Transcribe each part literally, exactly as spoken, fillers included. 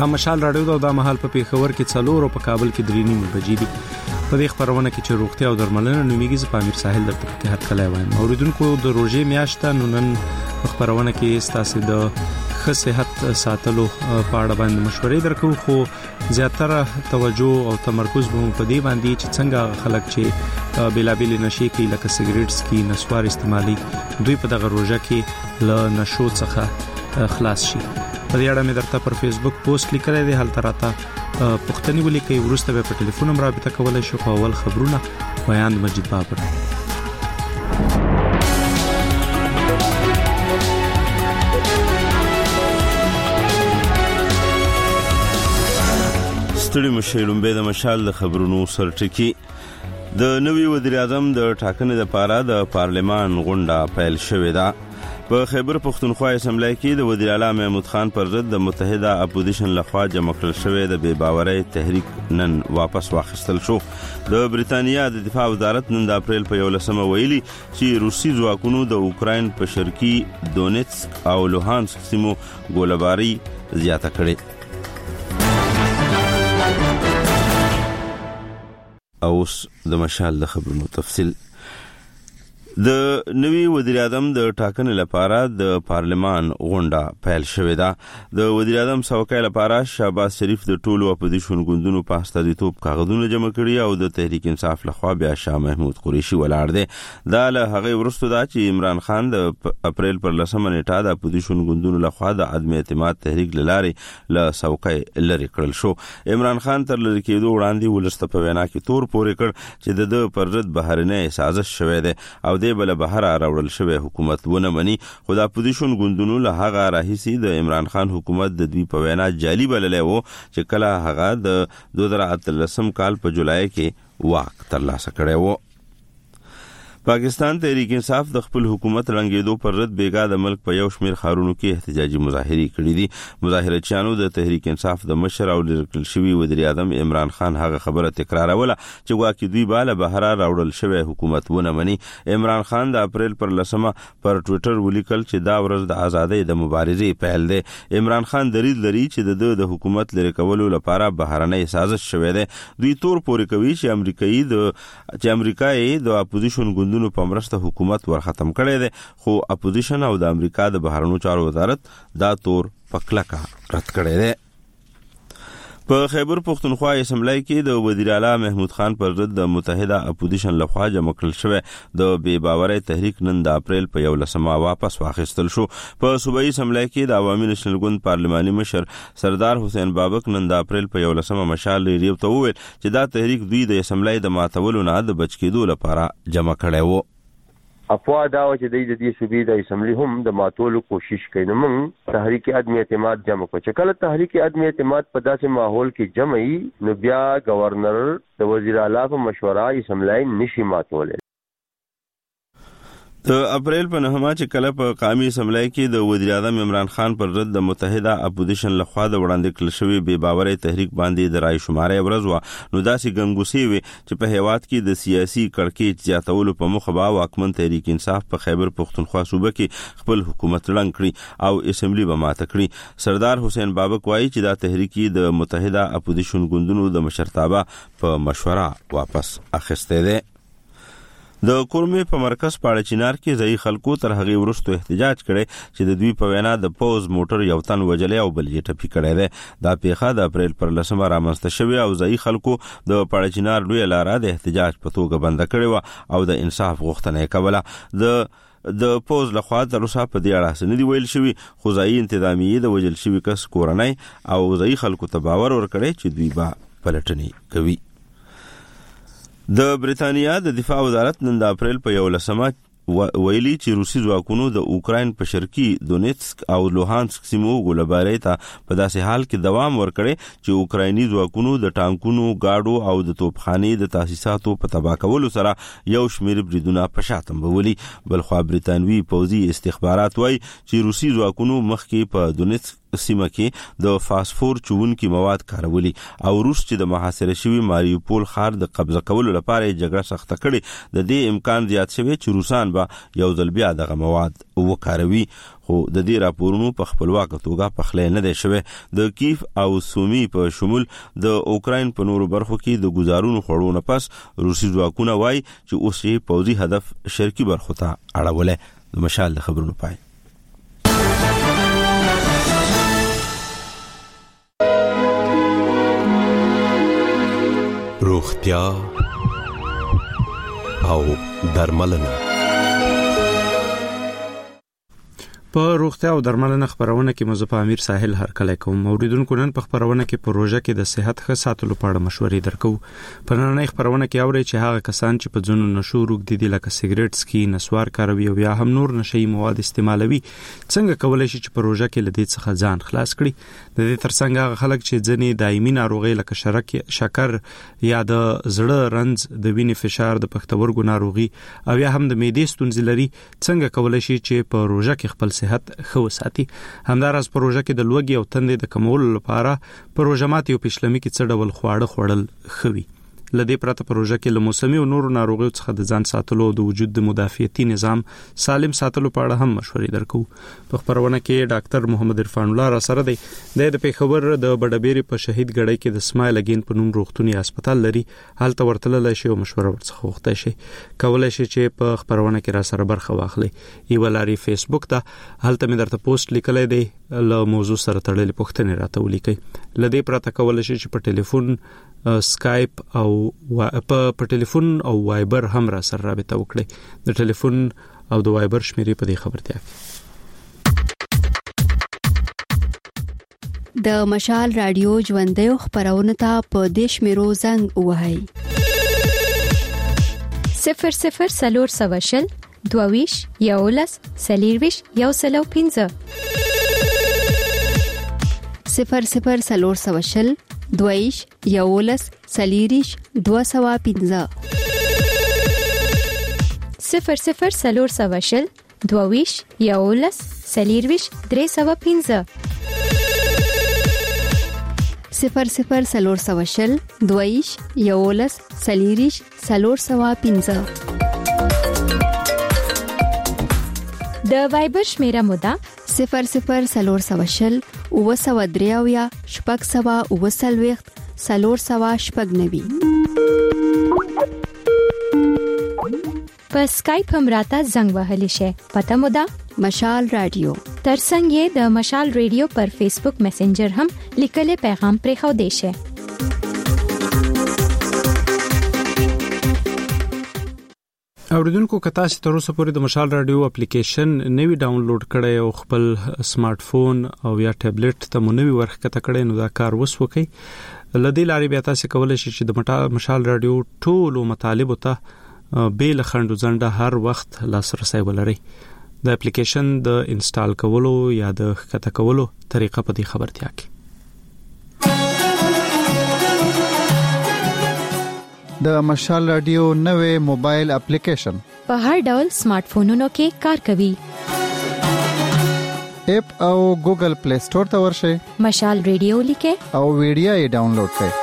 دا مشال راډیو دا د مهال په پیښور کې څلور او په کابل کې درې نیمه بجې دي. په دې خبرونه کې چې روغتیا او درملنه نومیږي ز پامیر ساحل د ترکیه هر کله وایم. اوریدونکو د روزې میاشته نو نن خبرونه کې ستاسو د ښه صحت ساتلو په اړه باندې مشورې درکو، خو زیاتره توجه او تمرکز به په دې باندې چې څنګه خلک چې بلابل نشي کوي لکه سیګریټس کی نسوار استعمالي دوی په دغه روزه کې له نشو څخه خلاص شي. په دې اړه مې درته پر فیسبوک پوسټ لیکلی دی، هلته راته پښتني ولیکئ، وروسته به په ټلیفون هم رابطه کولای شو. په اول خبرونه ویاند مجید بابر. ستړي مشیلوم به د مشال د خبرونو سرټکی. د نوي وزیر اعظم د ټاکنې لپاره د پارلمان غونډه پیل شوې ده. په خیبر پختونخوا اسمبلی کې د وزیر اعلی محمود خان پر ضد د متحده اپوزیشن لخوا جمع کړل شوی د بې باورۍ تحریک نن واپس واخیستل شو. د بریتانیا د دفاع وزارت نن د اپریل په یولسمه ویلي چې روسي ځواکونو د اوکراین په شرقي دونیتسک او لوهانسک سیمو ګوله‌باري زیاته کړې. اوس د مشال د خبرونو تفصیل. د نوي وزیر اعظم د ټاکنې لپاره د پارلمان غونډه پیل شوې ده. د وزیر اعظم څوکۍ لپاره شهباز شریف د ټولو اپوزیشن ګوندونو په استازیتوب کاغذونه جمع کړي او د تحریک انصاف لخوا بیا شاه محمود قریشي ولاړ دی. دا له هغې وروسته ده چې عمران خان د اپریل پر لسمه نیټه د اپوزیشن ګوندونو لخوا د عدم اعتماد تحریک له لارې له څوکۍ لرې کړل شو. عمران خان تر لرې کېدو وړاندې ولس ته په وینا کې تور پورې کړ چې د ده پر ضد بهرنی سازش شوی دی او د بل بهر راوړل شوی حکومت ونه مني. خو د اپوزیشن ګوندونو له هغه راهیسي د عمران خان حکومت د دوی په وینا جعلي بللی و چې کله هغه د دوه زره اتلسم کال په جولای کې واک ترلاسه کړی و. پاکستان تحریک انصاف د خپل حکومت رنګېدو پر رد بیګا د ملک په یو شمیر ښارونو کې احتجاجي مظاهرې کړې دي. مظاهرچیانو د تحریک انصاف د مشر او لیکل شوی وزیر اعظم عمران خان هغه خبره تکراروله چې واکې دوی بالا بهر راوړل شوی حکومت ونه مني. عمران خان د اپریل پر لسمه پر ټوئیټر ولیکل چې دا ورځ د ازادۍ د مبارزې پیل دی. عمران خان درید لري چې د د حکومت لري کولو لپاره بهرنۍ سازش شوی دی. دوی تور پورې کوي چې امریکایي د چې امریکایي د اپوزیشن ګوندونو په مرسته حکومت ور ختم کړی دی، خو اپوزیشن او د امریکا د بهرنیو چارو وزارت دا تور په کلکه رد کړی دی. په خیبر پختونخوا اسمبلی کې د وزیر اعلی محمود خان پر ضد د متحده اپوزیشن لخوا جمع کړل شوی د بې باورۍ تحریک نن د اپریل په یولسمه واپس واخیستل شو. په صوبایي اسمبلی کې د عوامي نېشنل ګوند پارلماني مشر سردار حسین بابک نن د اپریل په یولسمه مشال ریډیو ته وویل چې دا تحریک دوی د اسمبلی د ماتولو نه د بچ کېدو لپاره جمع کړی و. افوا دا و چې د دې صوبې د اسمبلی هم د ماتولو کوشش کوي. نو موږ تحریک عدم اعتماد جمع کړو چې کله تحریک عدم اعتماد په داسې ماحول کې جمع وي نو بیا گورنر د وزیر اعلی په مشوره اسمبلی نشي ماتولی. د اپریل په نهمه چې کله په قومي اسمبلی کې د وزیر اعظم عمران خان پر ضد د متحده اپوزیشن لخوا د وړاندې کړل شوی بې باورۍ تحریک باندې د رای شمارې ورځ وه، نو داسې ګنګوسې وې چې په هیواد کې د سیاسي کړکېچ زیاتولو په موخه به واکمن تحریک انصاف په خیبر پختونخوا صوبه کې خپل حکومت ړنګ کړي او اسمبلی به ماته کړي. سردار حسین بابک وایي چې دا تحریک د متحده اپوزیشن ګوندونو د مشرتابه په مشوره واپس اخیستی دی. د کورمې په مرکز پاړه چینار کې ځایي خلکو تر هغې وروسته احتجاج کړی چې د دوی په وینا د پوز موټر یو تن وجلی او بل یې ټپي کړی دی. دا پیښه د اپریل پر لسمه رامنځته شوې او ځایي خلکو د پاړه چینار لویه لاره د احتجاج په توګه بنده کړې وه او د انصاف غوښتنه یې کوله. د د پوز لخوا تر اوسه په دې اړه څه نه دي ویل شوي، خو ځایي انتظامیې د وژل شوي کس کورنۍ او ځایي خلکو ته باور ورکړی چې دوی به پلټنې کوي. د بریتانیا د دفاع وزارت نن د اپریل په یولسمه ویلي چې روسي ځواکونو د اوکراین په شرقي دونیتسک او لوهانسک سیمو ګوله‌بارۍ ته په داسې حال کې دوام ورکړی چې اوکرایني ځواکونو د ټانکونو، گاډو او د توپخانې د تاسیساتو په تباه کولو سره یو شمېر بریدونه په شا تمبولي. بلخوا بریتانوي پوځي استخبارات وایي چې روسي ځواکونو مخکې په دونیتسک سیمه کې د فاسفور چونکي مواد کارولي او روس چې د محاصره شوی ماریوپول ښار د قبضه کولو لپاره جګړه سخته کړې د دې امکان زیات شوی چې روسان به یو ځل بیا دغه مواد وکاروي خو د دې راپورونو په خپلواک توګه پخلې نه دی شوی د کیف او سومي په شمول د اوکراین په نورو برخو کې د گزارونو خړو نه پس روسي ځواکونه وایي چې اوس یې پوځي هدف شرقي برخو ته اړولې د مشال د خبرونو پای روغتیا او درملنه په روغتیا او درملنه خبرونه کې مزه په امیر ساحل هرکله کوم اوریدونکو نن په خبرونه کې پروژه کې د صحت ښه ساتلو په اړه مشورې درکو په نننۍ خبرونه کې اوري چې هغه کسان چې په ځونو نشو روغ دي لکه سیګریټ سکي نسوار کاروي او یا هم نور نشئی مواد استعمالوي څنګه کولای شي چې پروژه کې لدې څخه ځان خلاص کړي د دې ترڅنګ هغه خلک چې ځنې دایمي ناروغي لکه شرک شکر یا د زړه رنځ د وینې فشار د پښتورګو ناروغي او یا هم د معدې ستونزې لري څنګه کولای شي چې پروژه کې خپل صحت خو ساتي همدارس پروژه کې د لوګي او تندې د کمولو لپاره پروژه ماته یو پښلمي کې څه ډول خواړه خوړل خوي لدې پرته پروژه کې له موسمي او نورو ناروغیو څخه د ځان ساتلو او د وجود د مدافعتي نظام سالم ساتلو په اړه هم مشورې درکو په خبرونه کې ډاکټر محمد عرفان الله را سره دی د پیښور د بډبېری په شهید ګړی کې د سمایل اگین په نوم روغتونی هسپتال لري هلته ورتلل شي او مشوره ورڅخه وخته شي کولای شي چې په خبرونه کې را سره برخه واخلي ایو لاري فیسبوک ته هلته مې درته پوسټ لیکلای دی له موضوع سره تړلې پوښتنې راته ولیکي لدې پرته کولای شي چې په ټلیفون سکایپ او په ټلیفون او وایبر هم را سره رابطه وکړي د ټلیفون او د وایبر شمیرې په دې خبرتیا کې د مشال رادیو ژوندۍ خبرونه ته په دیش میرو زنګ وهاي صفر صفر سلور سواشل دوویش یولس سلیرویش یو سلو پینځه صفر صفر سلور سواشل دویش یولس سلیریش دو سوا پینځه صفر صفر سلور سواشل دویش یولس سلیرویش درې سوا پینځه صفر صفر سلور سواشل دویش یولس سلیریش سلور سوا پینځه د وایبر شمیره مودا صفر صفر سلور سواشل او سوا دریاویا شپږ سوا او سلويخت سلور سوا شپږ نوي په سکایپ هم راته زنګ وهلی شي پته مودا مشال رادیو ترڅنګ یې د مشال رادیو پر فیسبوک میسنجر هم لیکلي پیغام پرې خو دی شي اوریدونکو کتا چې تر اوسه پورې د مشال رادیو اپلیکیشن نوی ډاونلوډ کړئ او خپل سمارټ فون او یا ټابلیټ ته مو نوی ورخکته کړئ نو دا کار وسوکئ لدې لارې بیا تاسو کولای شئ چې د مشال رادیو ټولو مطالبو ته بیل خندو ځنده هر وخت لاسرسي ولرئ د اپلیکیشن د انسټال کولو یا د ښکته کولو طریقه په دې خبرتیا کې د مشال رادیو نوې موبایل اپلیکیشن په هر ډول سمارټ فونونو کې کار کوي اپ او ګوګل پلی سٹور ته ورشئ مشال رادیو لیکه او ویډیو یې ډاونلوډ کړئ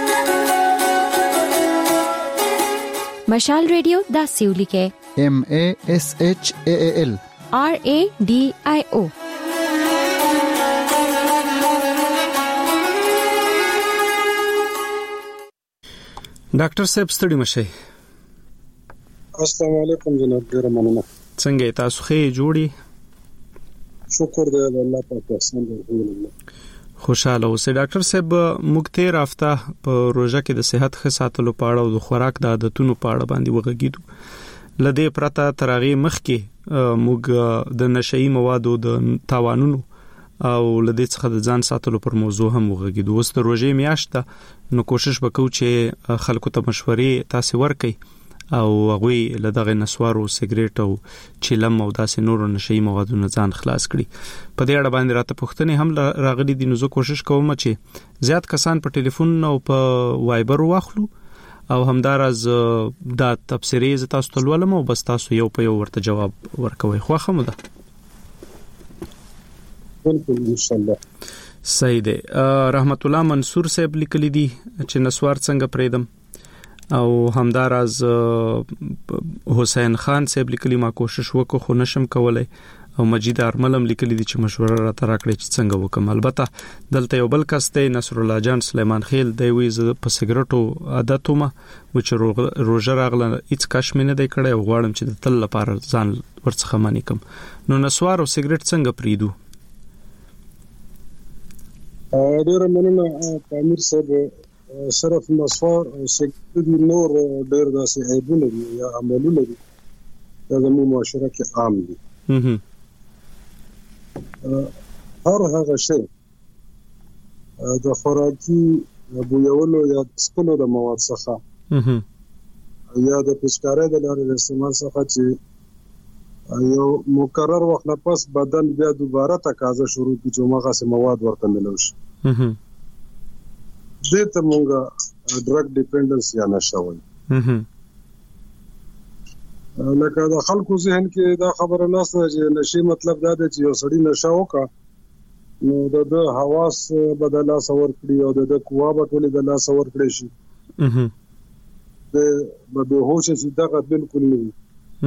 مشال رادیو دا سیو لیکه M A S H A A L R A D I O ډاکټر صاحب ستړي مشه السلام علیکم جناب ډیر مننه څنګه تاسو ښه جوړی شکر دې الله پاک احسان دې خوشاله اوسئ ډاکټر صاحب موږ تیر هفته په روزه کې د صحت ښه ساتلو په اړه او د خوراک د عادتونو په اړه باندې وغږیدو لدې پرته ترغه مخ کې موږ د نشئی موادو د تاوانونو او لدې څخه د ځان ساتلو پر موضوع هم وغږیدو اوس د روزې میاشت نو کوشش وکړو چې خلکو ته مشورې تاسو ورکړي او هغه لدغه نسوارو سیګریټ او چیلم او داسې نورو نشئی موادونو ځان خلاص کړي په دې اړه باندې راته پوښتنې هم راغلي دي نو زه کوشش کوم چې زیات کسان په ټلیفون او په وایبر واخلو او همدارز دا تفسیرې ز تاسو ته ولوم او بس تاسو یو په یو ورته جواب ورکوي خو خمو ده بالکل ان شاء الله. صحیح دی. رحمت الله منصور صاحب لیکلی دي چې نسوار څنګه پریدم او همداراز حسین خان صاحب لیکلی ما کوشش وکړو خو نشم کولای او مجید ارملم لیکلی دي چې مشوره را تر کړې چې څنګه وکم. البته دلته یو بل کس دی نصر الله جان سلیمان خیل دی وی ز په سیګریټو عادتومه و چې روزه راغله هیڅ کش مې نه دی کړی او غواړم چې د تل لپاره ځان ورڅخه مانی کم. نو نسوار او سیګریټ څنګه پریدو؟ ډیر مننه امیر صاحب. صرف نسوار او سیګریټ نور ډیر داسې عیبونه دي یا عملونه دي دا زموږ معاشره کې عام دي. هر هغه شی د خوراکي بویولو یا سکلو د مواد څخه یا د پسکارۍ د لارې د استعمال څخه چې یو مقرر وخت نه پس بدن بیا دوباره تقاضا شروع کی چې هغه سم مواد ورته ملو شي. دې ته موږ ډرګ ډیپندنس یا نشه وایي. لکه د خلکو ذهن کې دا خبره نشته چې نشي مطلب دا دی چې یو سړی نشه وکړي نو د حواس بدلا سور کړی او د قوا په ټولې د لا سور کړی شي. د به هوش شي دا بالکل نه وي.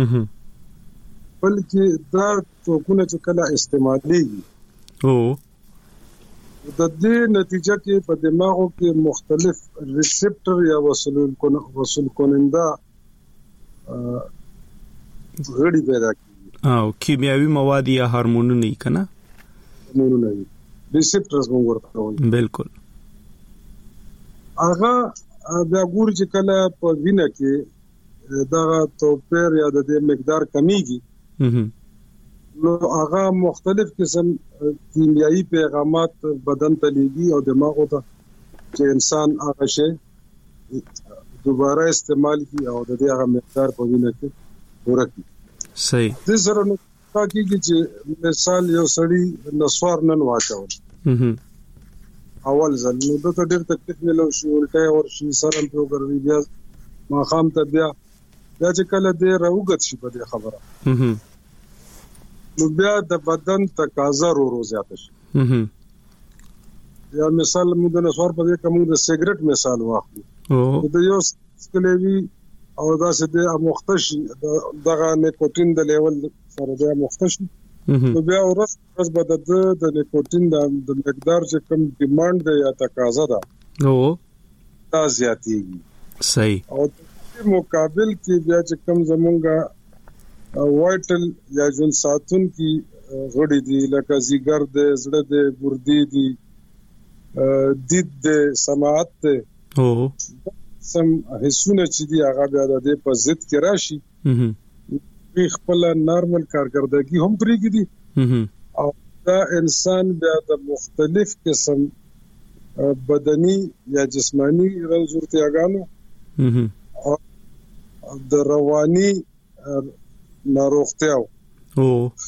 بلکې دا ټوکونه چې کله استعمالېږي او د دې نتیجه کې په دماغو کې مختلف ریسپټر یا وصول وصول کننده غړي پیدا کیږي او کیمیاوي مواد یا هورمونونه یې کنه هورمونونه یې ریسپټرز موږ ورته وایو. بالکل. هغه بیا ګوري چې کله په وینه کې دا توپیر یا د دې مقدار کمیږي نو هغه مختلف قسم کیمیاوي پیغامات بدن ته لېږي او دماغ ته چې انسان هغه شی دوباره استعمال کی او د دې هغه مقدار په وینه کې ورکی. صحیح. د سره نو تاکي چې مثال یو سړی نسوار نن واچول اول ځل نو د ډېر تکلیف ملو شي ولټه او شي سره په ګرځي بیا ما خام ته بیا بیا چې کله دې راوګت شي په دې خبره نو بیا د بدن تقاضا ورو ورو زیات شي. یا مثال موږ د نسوار په دې کوم د سیګریټ مثال واخلو د یو سکلېوي او دا چې د مختشي دغه نیکوټین د لیول سره د مختشي نو بیا ورځ ورځ به د نیکوټین د مقدار چې کوم ډیماند دی یا تقاضا ده او دا زیاتېږي. صحیح. او په مقابل کې بیا چې کوم زمونږه وایټل یا جون ساتون کی غړي دي لکه زیګر د زړه د ګردې دي دید د سماعت ته او سم حسونه چې دی هغه بیا د په ضد کې راشي په خپل نارمل کارکردګي هم پرېږي دي او دا انسان بیا د مختلف قسم بدني یا جسمانی ضرورتياګانو او د رواني ناروغتیاو او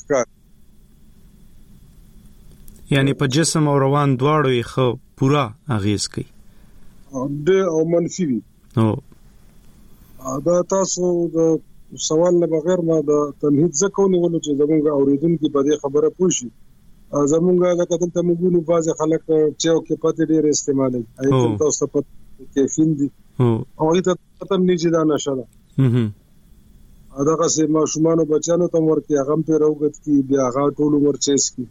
یعنی په جسم او روان دواړو یې خو پورا اغیز کوي د او منفي وي. او دا تاسو د سوال نه بغیر ما د تمهید زکو نیولو چې زمونږ اوریدونکو په دې خبره پوښي زمونږ د کتل ته موږ نو باز خلک چې او کې پته ډیر استعمالي ایته تاسو په کیفین دي او ایته ته نيجي دا نشه ده دا که ما شومانو بچانو ته ورکی هغه په روغت کې بیا هغه ټول ورچېس کی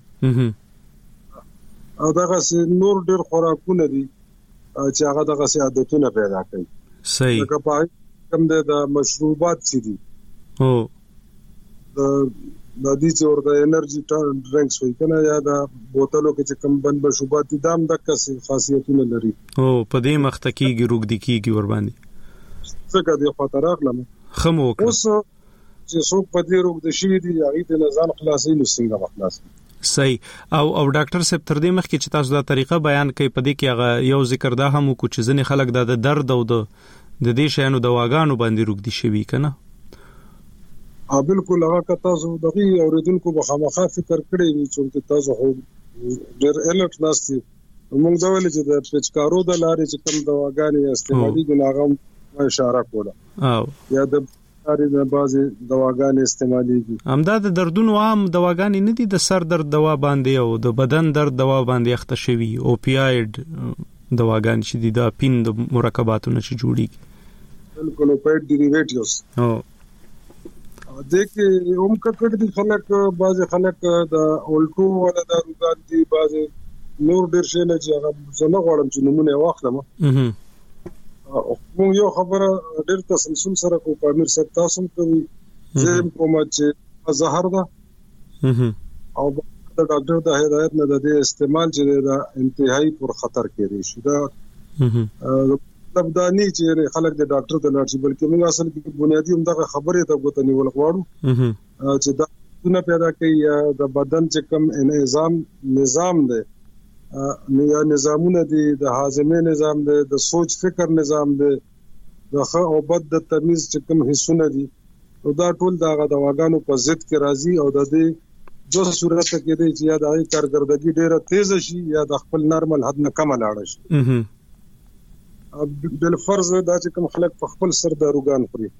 او دا که نور ډیر خوراکونه دي چې هغه دغه سي عادتونه پیدا کوي. صحیح. لکه په کوم د مشروبات چې دي او د د دې چې ورته انرژي ډرینکس وي کنه یا د بوتلو کې چې کوم بند مشروبات دي دام د کسي خاصیتونه لري او په دې مخته کېږي روغ دي کېږي ور باندې څنګه د خطر اخلم خمو اوس چې څوک په دې روغ دي شي دي هغه د نظام خلاصي نو څنګه خلاصي. صحیح. او او ډاکټر صاحب تر دې مخکې چې تاسو دا طریقه بیان کړئ په دې کې هغه یو ذکر دا هم کو چې ځنې خلک د درد او د د دې شیانو دواګانو باندې روغ دي شوی کنه. ا بالکل هغه که تاسو دغه اوریدونکو به خامخا فکر کړی وي چې تاسو هو ډېر الرټ ناشتي موږ دا ویل چې د پچکارو د لارې چې کوم دواګانې استعمالي ګناغم اشاره کوله او یا د لارې د بعضې دواګانې استعمالېږي. همدا د دردونو عام دواګانې نه دي، د سر درد دوا باندې او د بدن درد دوا باندې اخته شوي اوپیاید دواګانې چې دي د اپین د مرکباتو نه چې جوړېږي. بالکل اوپیاید ډیریویټیوز او دې کې هم ککړ دي خلک، بعضې خلک د اولټو والا داروګان دي، بعضې نور ډېر شی نه چې هغه زه نه غواړم چې نومونه یې واخلم. موږ یو خبره ډېر تسلسل سره کوو، په امیر صاحب تاسو هم کوي، زه هم کوم چې زهر ده او د ډاکټر د هدایت نه د دې استعمال چې دا انتهایی پر خطر کېدی شي. دا مطلب دا نه چې خلک د ډاکټر ته لاړ شي، بلکې موږ اصل کې بنیادی هم دغه خبرې ته ګوته نیول غواړو چې دا څنګه پیدا کوي د بدن چې کوم انظام نظام دی، نو یا نظامونه دي، د هاضمې نظام دی، د سوچ فکر نظام دی، د ښه او بد د تمیز چې کوم حصونه دي، نو دا ټول د هغه دواګانو په ضد کې راځي او د دې دو صورت کې دی چې یا د هغې کارګردګي ډېره تیزه شي یا د خپل نارمل حد نه کمه لاړه شي. بالفرض دا چې کوم خلک په خپل سر داروګان خوري،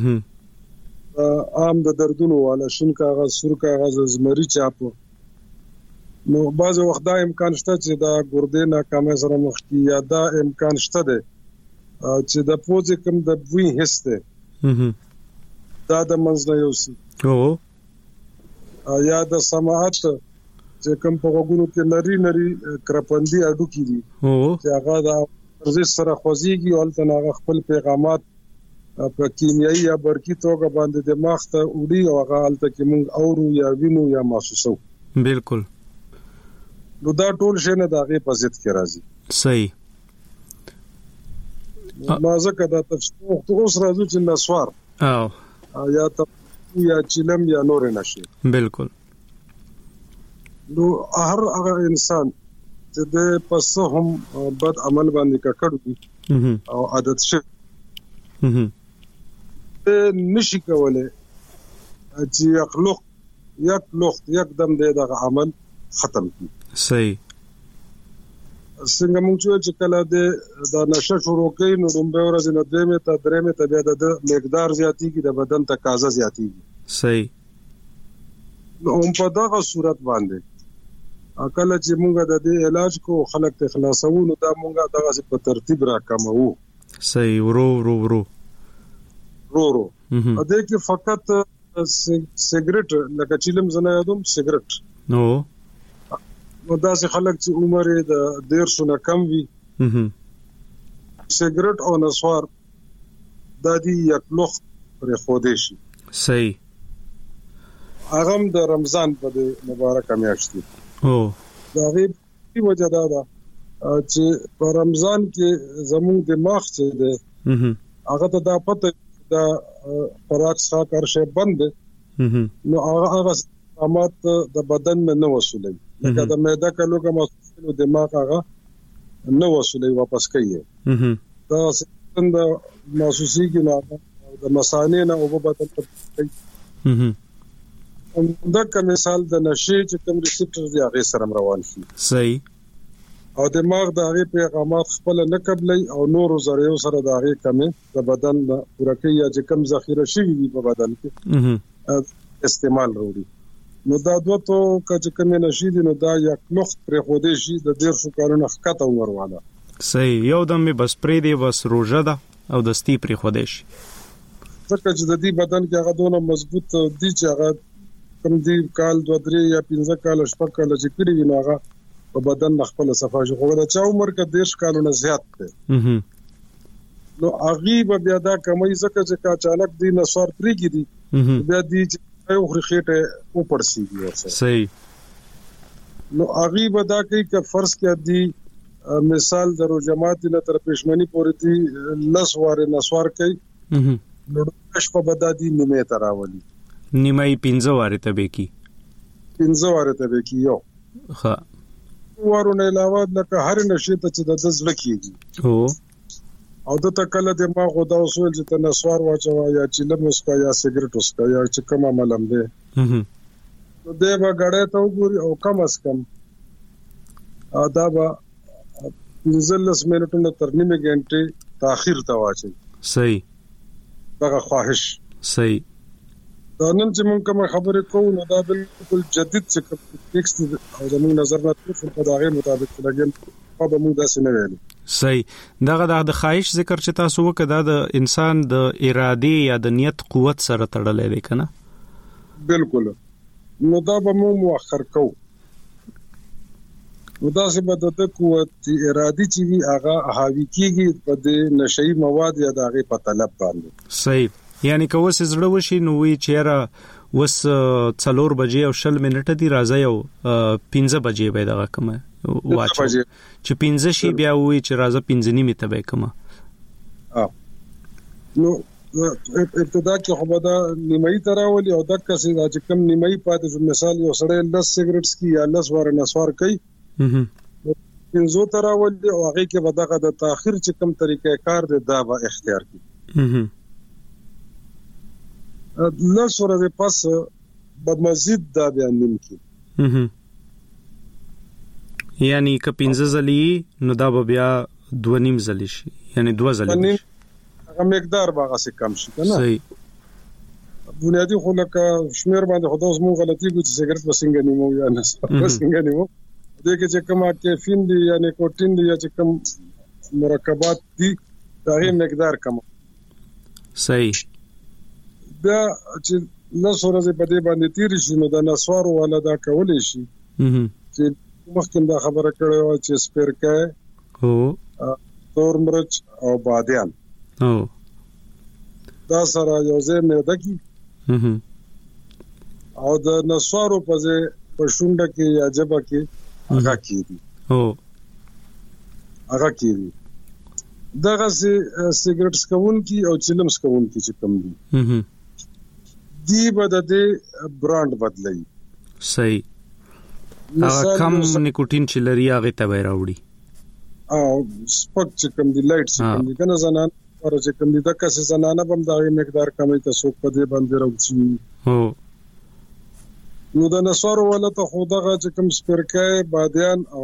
عام د دردونو والا شین کاغذ، سور کاغذ، زمري چاپو، نو بعض وخت دا امکان شته چې دا ګردې ناکامۍ سره مخ کی، یا دا امکان شته دی چې د پوزې کوم د بوی حس دی دا د منځ نه یوسي، یا د سماعت چې کوم په غوږونو کې نری نری کرپندي اډوکي دي چې هغه د ورزش سره خوځېږي او هلته هغه خپل پیغامات په کیمیایي یا برقي توګه باندې دماغ ته وړي او هغه هلته کې موږ اورو یا وینو یا محسوسو. بالکل. نو دا ټول شی نه د هغې په ضد کې راځي. صحیح. ما ځکه دا تفصیل اوس راځو چې نسوار او یا یا چیلم یا نور نشي. بالکل. نو هر هغه انسان چې د پس هم بد عمل باندې ککړ دي او عادت شي نشي کولای چې یخلق یک لوخت یک دم دې دغه عمل ختم کړي. صحیح. څنګه موږ چې کله د نشه شروع کوي نو دومره ورځې نه دویمه ته درېمه ته بیا د مقدار زیاتېږي، د بدن تقاضا زیاتېږي. صحیح. نو په دغه صورت باندې کله چې موږ د دې علاج کو خلک ته خلاصو نو دا موږ دغه په ترتیب راکمو. صحیح. ورو ورو ورو ورو ورو ا دې کې فقط سیګریټ لکه چیلم زنه یادوم سیګریټ نو نو داسې خلک چې عمر د ډېر سونه کم وي سیګریټ او نسوار د دې یک لوخ پر خوده شي. صحیح. هغه د رمضان په مبارک میاشت کې او دا غیب کی وجه دا ده چې په رمضان کې زموږ دماغ چې ده هغه ته دا پته دا خوراک څخه کار شي بند نو هغه هغه سمات د بدن نه وصولي لکه د معده کلو کوم وصول دماغ هغه نه وصولي واپس کوي دا څنګه محسوسي کې نه د مثانه نه او په بدن ته دا کوم مثال د نشي چې کوم ریسپټر دی هغه سره روان شي. صحیح. او دماغ د هغه پیغامات خپل نه قبلې او نورو ذریعو سره د هغه کمې د بدن د پوره یا چې کوم ذخیره شي وي په بدن کې استعمال وروړي. نو دا دوه تو چې کوم نشي دي نو دا یک لوخت پر خوده شي د ډیر شو کارونه خکته عمر والا. صحیح. یو دم بس پرې دی بس روزه ده او دستی پر خوده شي ځکه چې د دې بدن کې هغه دونه مضبوط دي چې هغه کم دی کال دو درې یا پنځه کال شپږ کال چې کړی وي نو هغه په بدن خپل صفه شو. خو دا چا عمر کې دیش کالونه زیات دی نو هغه بیا دا کمای ځکه چې کا چالک دی نسوار پریږي دي بیا دی چې یو خرخېټه اوپر سیږي ورسره. صحیح. نو هغه به دا کوي چې فرض کې دی مثال درو جماعت نه تر پښمنی پورې دی لس واره نسوار کوي نو شپه بدادي نیمه تراولي نیمه پنځه واره ته به کی پنځه واره ته به کی یو ها ورونه علاوه لکه هر نشي ته چې د ځل کیږي او او د تکله د ما خو دا وسول چې نسوار واچو یا چې لمسکا یا سیګریټ وسکا یا چې کوم عملم ده نو دې به غړې ته وګوري او کم اس کم دا به نزلس منټونو تر نیمه غنټه تاخير تا واچي. صحیح. دا خواهش صحیح. دا نن چې موږ کوم خبرې کوو نو دا بالکل جدید چې ټیکست او زموږ نظر نه ټول په دغه مطابق لګل په موږ داسې نه ویل. صحیح. دغه د خواهش ذکر چې تاسو وکړه دا د انسان د ارادي یا د نیت قوت سره تړلې دی کنه؟ بالکل. نو دا به موږ مؤخر کوو. نو دا چې به د قوت ارادي چې وي هغه حاوی کیږي په د نشئی مواد یا د هغه په طلب باندې. صحیح. یعنی که وس زړه وشي نو وی چیرې وس څلور بجې او شل منټه دی راځي او پنځه بجې به دغه کومه واچو چې پنځه شي بیا وی چې راځه پنځه نیمه ته به کومه. نو ابتدا کې خو دا نیمه تراولي او دک څه دا چې کم نیمه پاتې شو مثال یو سړی لس سیګریټس کی یا لس واره نسوار کوي پنځو تراولي او هغه کې بدغه د تاخير چې کم طریقې کار دی دا به اختیار کی. لس ورځې پس به مزید دا بیان نیم کی. یعنی که پنځه ځلې نو دا به بیا دوه نیم ځلې شي یعنی دوه ځلې شي. هغه مقدار به هغه کم شي کنه. صحیح. بنیادی خو لکه شمیر باندې خدای زموږ غلطي کوي چې سیګریټ وسنګ نیمو یا نه وسنګ نیمو دغه چې کومه کیفین دی یا نیکوټین دی یا چې کوم مرکبات دي دا یې مقدار کم. صحیح. بیا چې نو سورزه په دې باندې تیر شي نو د نسوارو والا دا کولې شي چې مخکې دا خبره کړې و چې سپیرکه هو تور مرچ او بادیان هو دا سره یو ځای مېده کی او د نسوارو په ځای په شونډه کې یا جبه کې هغه کیږي هو هغه کیږي دغه سي سیګریټس کوون کی او چلمس کوون کی چې کم دي دی بد دې برانډ بدلای. صحیح. هغه کم نیکوټین چې لري هغه ته وای راوړي او سپک چې کم دی لایټ چې کم دي کنه زنان پر چې کم دي د کسه زنانه بم دا مقدار کمې ته سو په دې باندې راوځي. هو نو د نسوارو ولا ته خدغه چې کم سپرکای بادیان او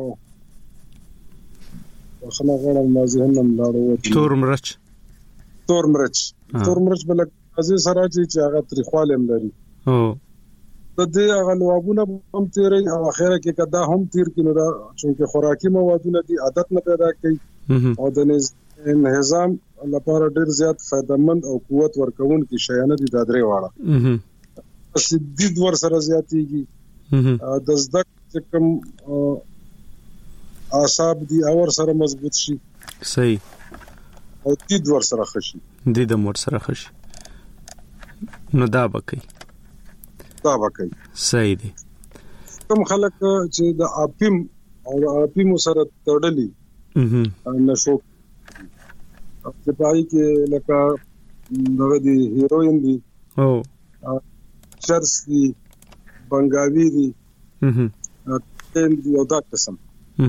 خنا غوړم مازهنم لاړو تور مرچ تور مرچ تور مرچ بل ازي سره چې هغه تریخوالم لري. هو د دې هغه لوابونه هم تیري او اخره کې کدا هم تیر کینو دا چې خوراکي موادونه دي عادت نه پیدا کوي او د نظام لپاره ډیر زیات فائدمند او قوت ورکون کی شیانه دي د درې واړه سدید ور سره زیاتیږي د زدک چې کوم اعصاب دي اور سره مضبوط شي. صحیح. او دید ور سره خشي د د مور سره خشي نو دا بکی دا بکی. صحیح دی. کوم خلک چې د اپیم او د اپیم سره تړلي نشو په پای کې لکه دغه دی هیروین دی او چرس دی بنگاوی دی تل دی او دا قسم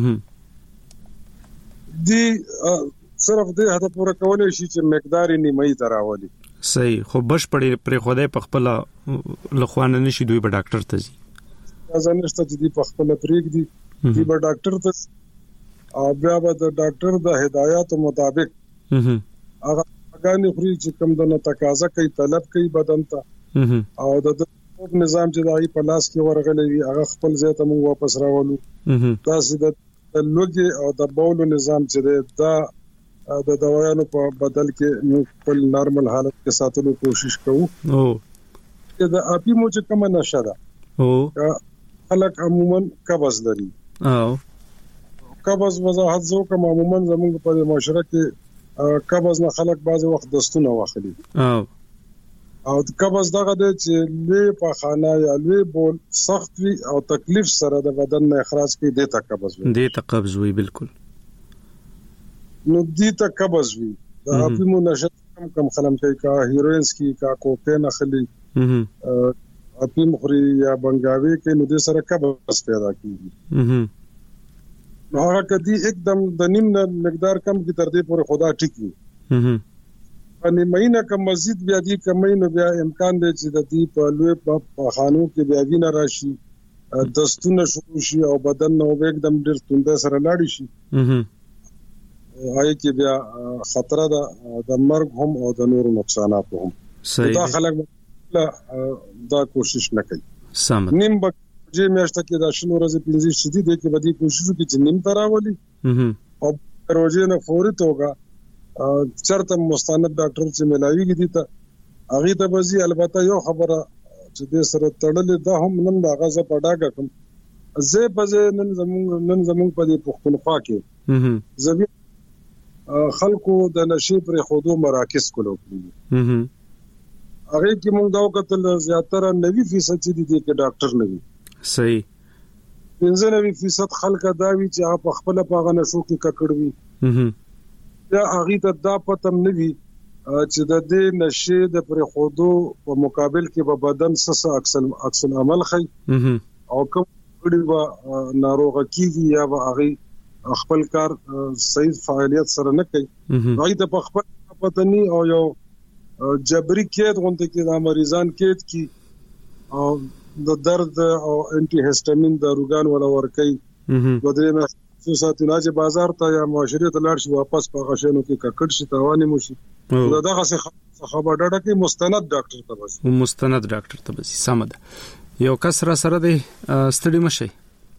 دی صرف دې هدف پوره کولای شي چې مقدار نیمه تراولي. صحیح. خو بش پړې پر خدای په خپل لخوانه نشي دوی په ډاکټر ته ځي. ځانشته چې دی په خپل پریک دی دی په ډاکټر ته او بیا به د ډاکټر د هدایت مطابق هغه غانې خوري چې کوم د تقاضا کوي طلب کوي بدن ته او د نظام چې دای په لاس کې ورغلې وي هغه خپل ځای ته موږ واپس راولو. دا سید د لوګي او د بولو نظام چې دا د دوايانو په بدل کې موږ خپل نارمل حالت کې ساتلو کوشش کوو. او د اپی مو چې کوم نشه ده او خلک عموما قبض لري او قبض وضاحت زو کوم عموما زموږ په معاشره کې قبض نه خلک بعض وخت دستونه واخلي او او قبض دغه د چې لې په خانه یا لې بول سخت وي او تکلیف سره د بدن نه اخراج کوي د ته قبض وي د ته قبض وي بالکل. نو دې ته قبض وي دا اپی مو نشه کم کم خلم کوي کا هیروینز کی کا کوکین اخلي اپی مخري یا بنگاوي کې نو د سره قبض پیدا کیږي. نو هغه کدي एकदम د نیم مقدار کم کی تر دې پر خدا ټیک وي ان مینه کم مزید بیا دي کمینه بیا امکان دی چې د دې په لوی په خانو کې بیا وینه راشي دستونه شروع شي او بدن نو एकदम ډیر توند سره لاړ شي هاي کې بیا خطر ده د مرګ هم او د نورو نقصانات هم. صحیح دا خلک دا کوشش نه کوي. سم نیم بجې میاشته کې دا شنو ورځې پنځه شدي د کې بدی کوشش وکړي چې نیم تراولي او روزه نه فوري توګه چرته مستند ډاکټر چې ملاويږي دي ته هغه ته بزي. البته یو خبره چې د سره تړلې دا هم نن دا غزه پډاګه کوم زه په نن زمون نن زمون په دې پښتونخوا کې زمي خلکو د نشي پر خودو مراکز کولو کړی هغه کې موږ دا وکړل زیاتره نوي فیصد چې دي کې ډاکټر نه وي. صحیح پنځه نوي فیصد خلک دا وی چې هغه خپل پاغه نشو کې ککړ وي یا هغه ته دا پتم نه وي چې د دې نشي د پر خودو په مقابل کې په بدن سس اکسل اکسل عمل خي او کوم غړي وا ناروغ کیږي یا هغه خپل کار صحیح فعالیت سره نه کوي هغه ته په خپل پتني او یو جبري کېد غونډه کې د مریضان کېد کی او د درد او انټي هیسټامین داروګان ولا ورکي د دې نه څو ساتونه چې بازار ته یا معاشري ته لاړ شي واپس په غشنو کې ککړ شي توانې مو شي دا دغه څه خبر ډاډه کې مستند ډاکټر ته بس مستند ډاکټر ته بس سم ده. یو کس را سره دی ستړي مشي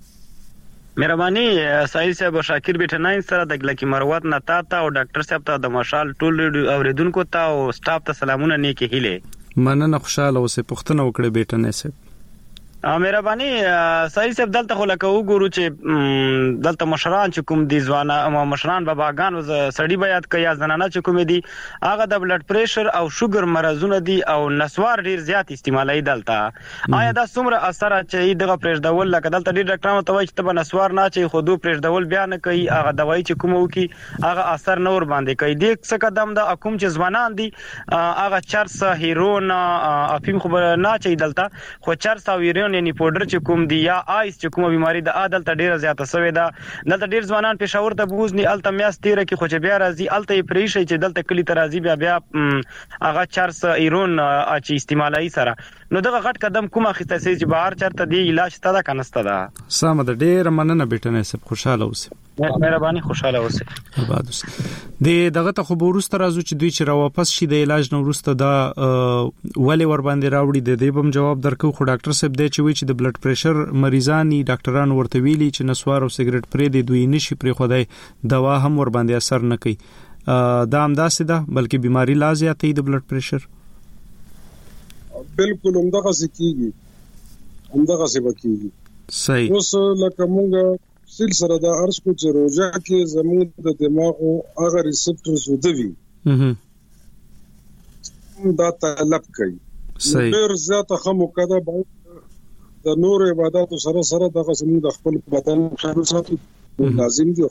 مهرباني سایل صاحب شاکر بیٹناین سره د ګلکی مروت نتا تا او ډاکټر صاحب ته د مشال ټول اوریدونکو ته او سټاف ته سلامونه نیکی هیله مننه خوشاله اوسه پښتنه وکړه بیٹنه صاحب. مهرباني سایل صاحب دلته خلک وګورو چې دلته مشران چې کوم دي ځوانه او مشران باباګان سړی بیات کوي ځنانه چې کوم دي هغه د بلډ پریشر او شوګر مرزونه دي او نسوار ډیر زیات استعمالي دلته. آیا دا څومره اثر چې دغه پرېږدول لکه دلته ډیر ډاکټرانو ته وایي چې په نسوار نه چې خودو پرېږدول بیا نه کوي هغه دوايي چې کوم وکي هغه اثر نور باندې کوي د څه قدم د کوم چې ځوانان دي هغه چرس هیرون افیم خبر نه چې دلته خو چرس او هیرون یعنی پودر چې کوم دی یا آیس چې کومه بیماری د عادل ته ډیره زیاته سوي ده. دلته ډیر ځوانان پېښور ته بوزني الته میاس تیر کې خو چې بیا راځي الته پرې شي چې دلته کلی ته راځي بیا بیا هغه چرس ایرون چې استعمالي سره نو دغه غټ قدم کومه خسته سي چې بهر چرته دی علاج ته دا کنسته ده. سم ده ډیر مننه بیٹنه سب خوشاله اوسه. مهرباني خوشاله اوسه. آباد اوسه. د دغه ته خو ورسته راځو چې دوی چې را واپس شي د علاج نو ورسته دا ولې ور باندې راوړي د دې بم جواب درکو خو ډاکټر صاحب دی چې وی چې د بلډ پریشر مریضانی ډاکټران ورته ویلي چې نسوار او سیګریټ پرې دی دوی نشي پرې خدای دوا هم ور باندې اثر نه کوي. دا هم داسې ده بلکې بیماری لا زیاتې د بلډ پریشر بالکل همدغه سکیږي همدغه سبکیږي. صحیح. اوس لکه مونږ سلسله د ارس کو چې روزه کې زموږ د دماغ او هغه ریسپټرز ودوي دا طلب کوي. صحیح. ډیر زیاته خمو کده باید د نور عبادت سره سره دغه زموږ د خپل بدن خیال ساتو لازم دي.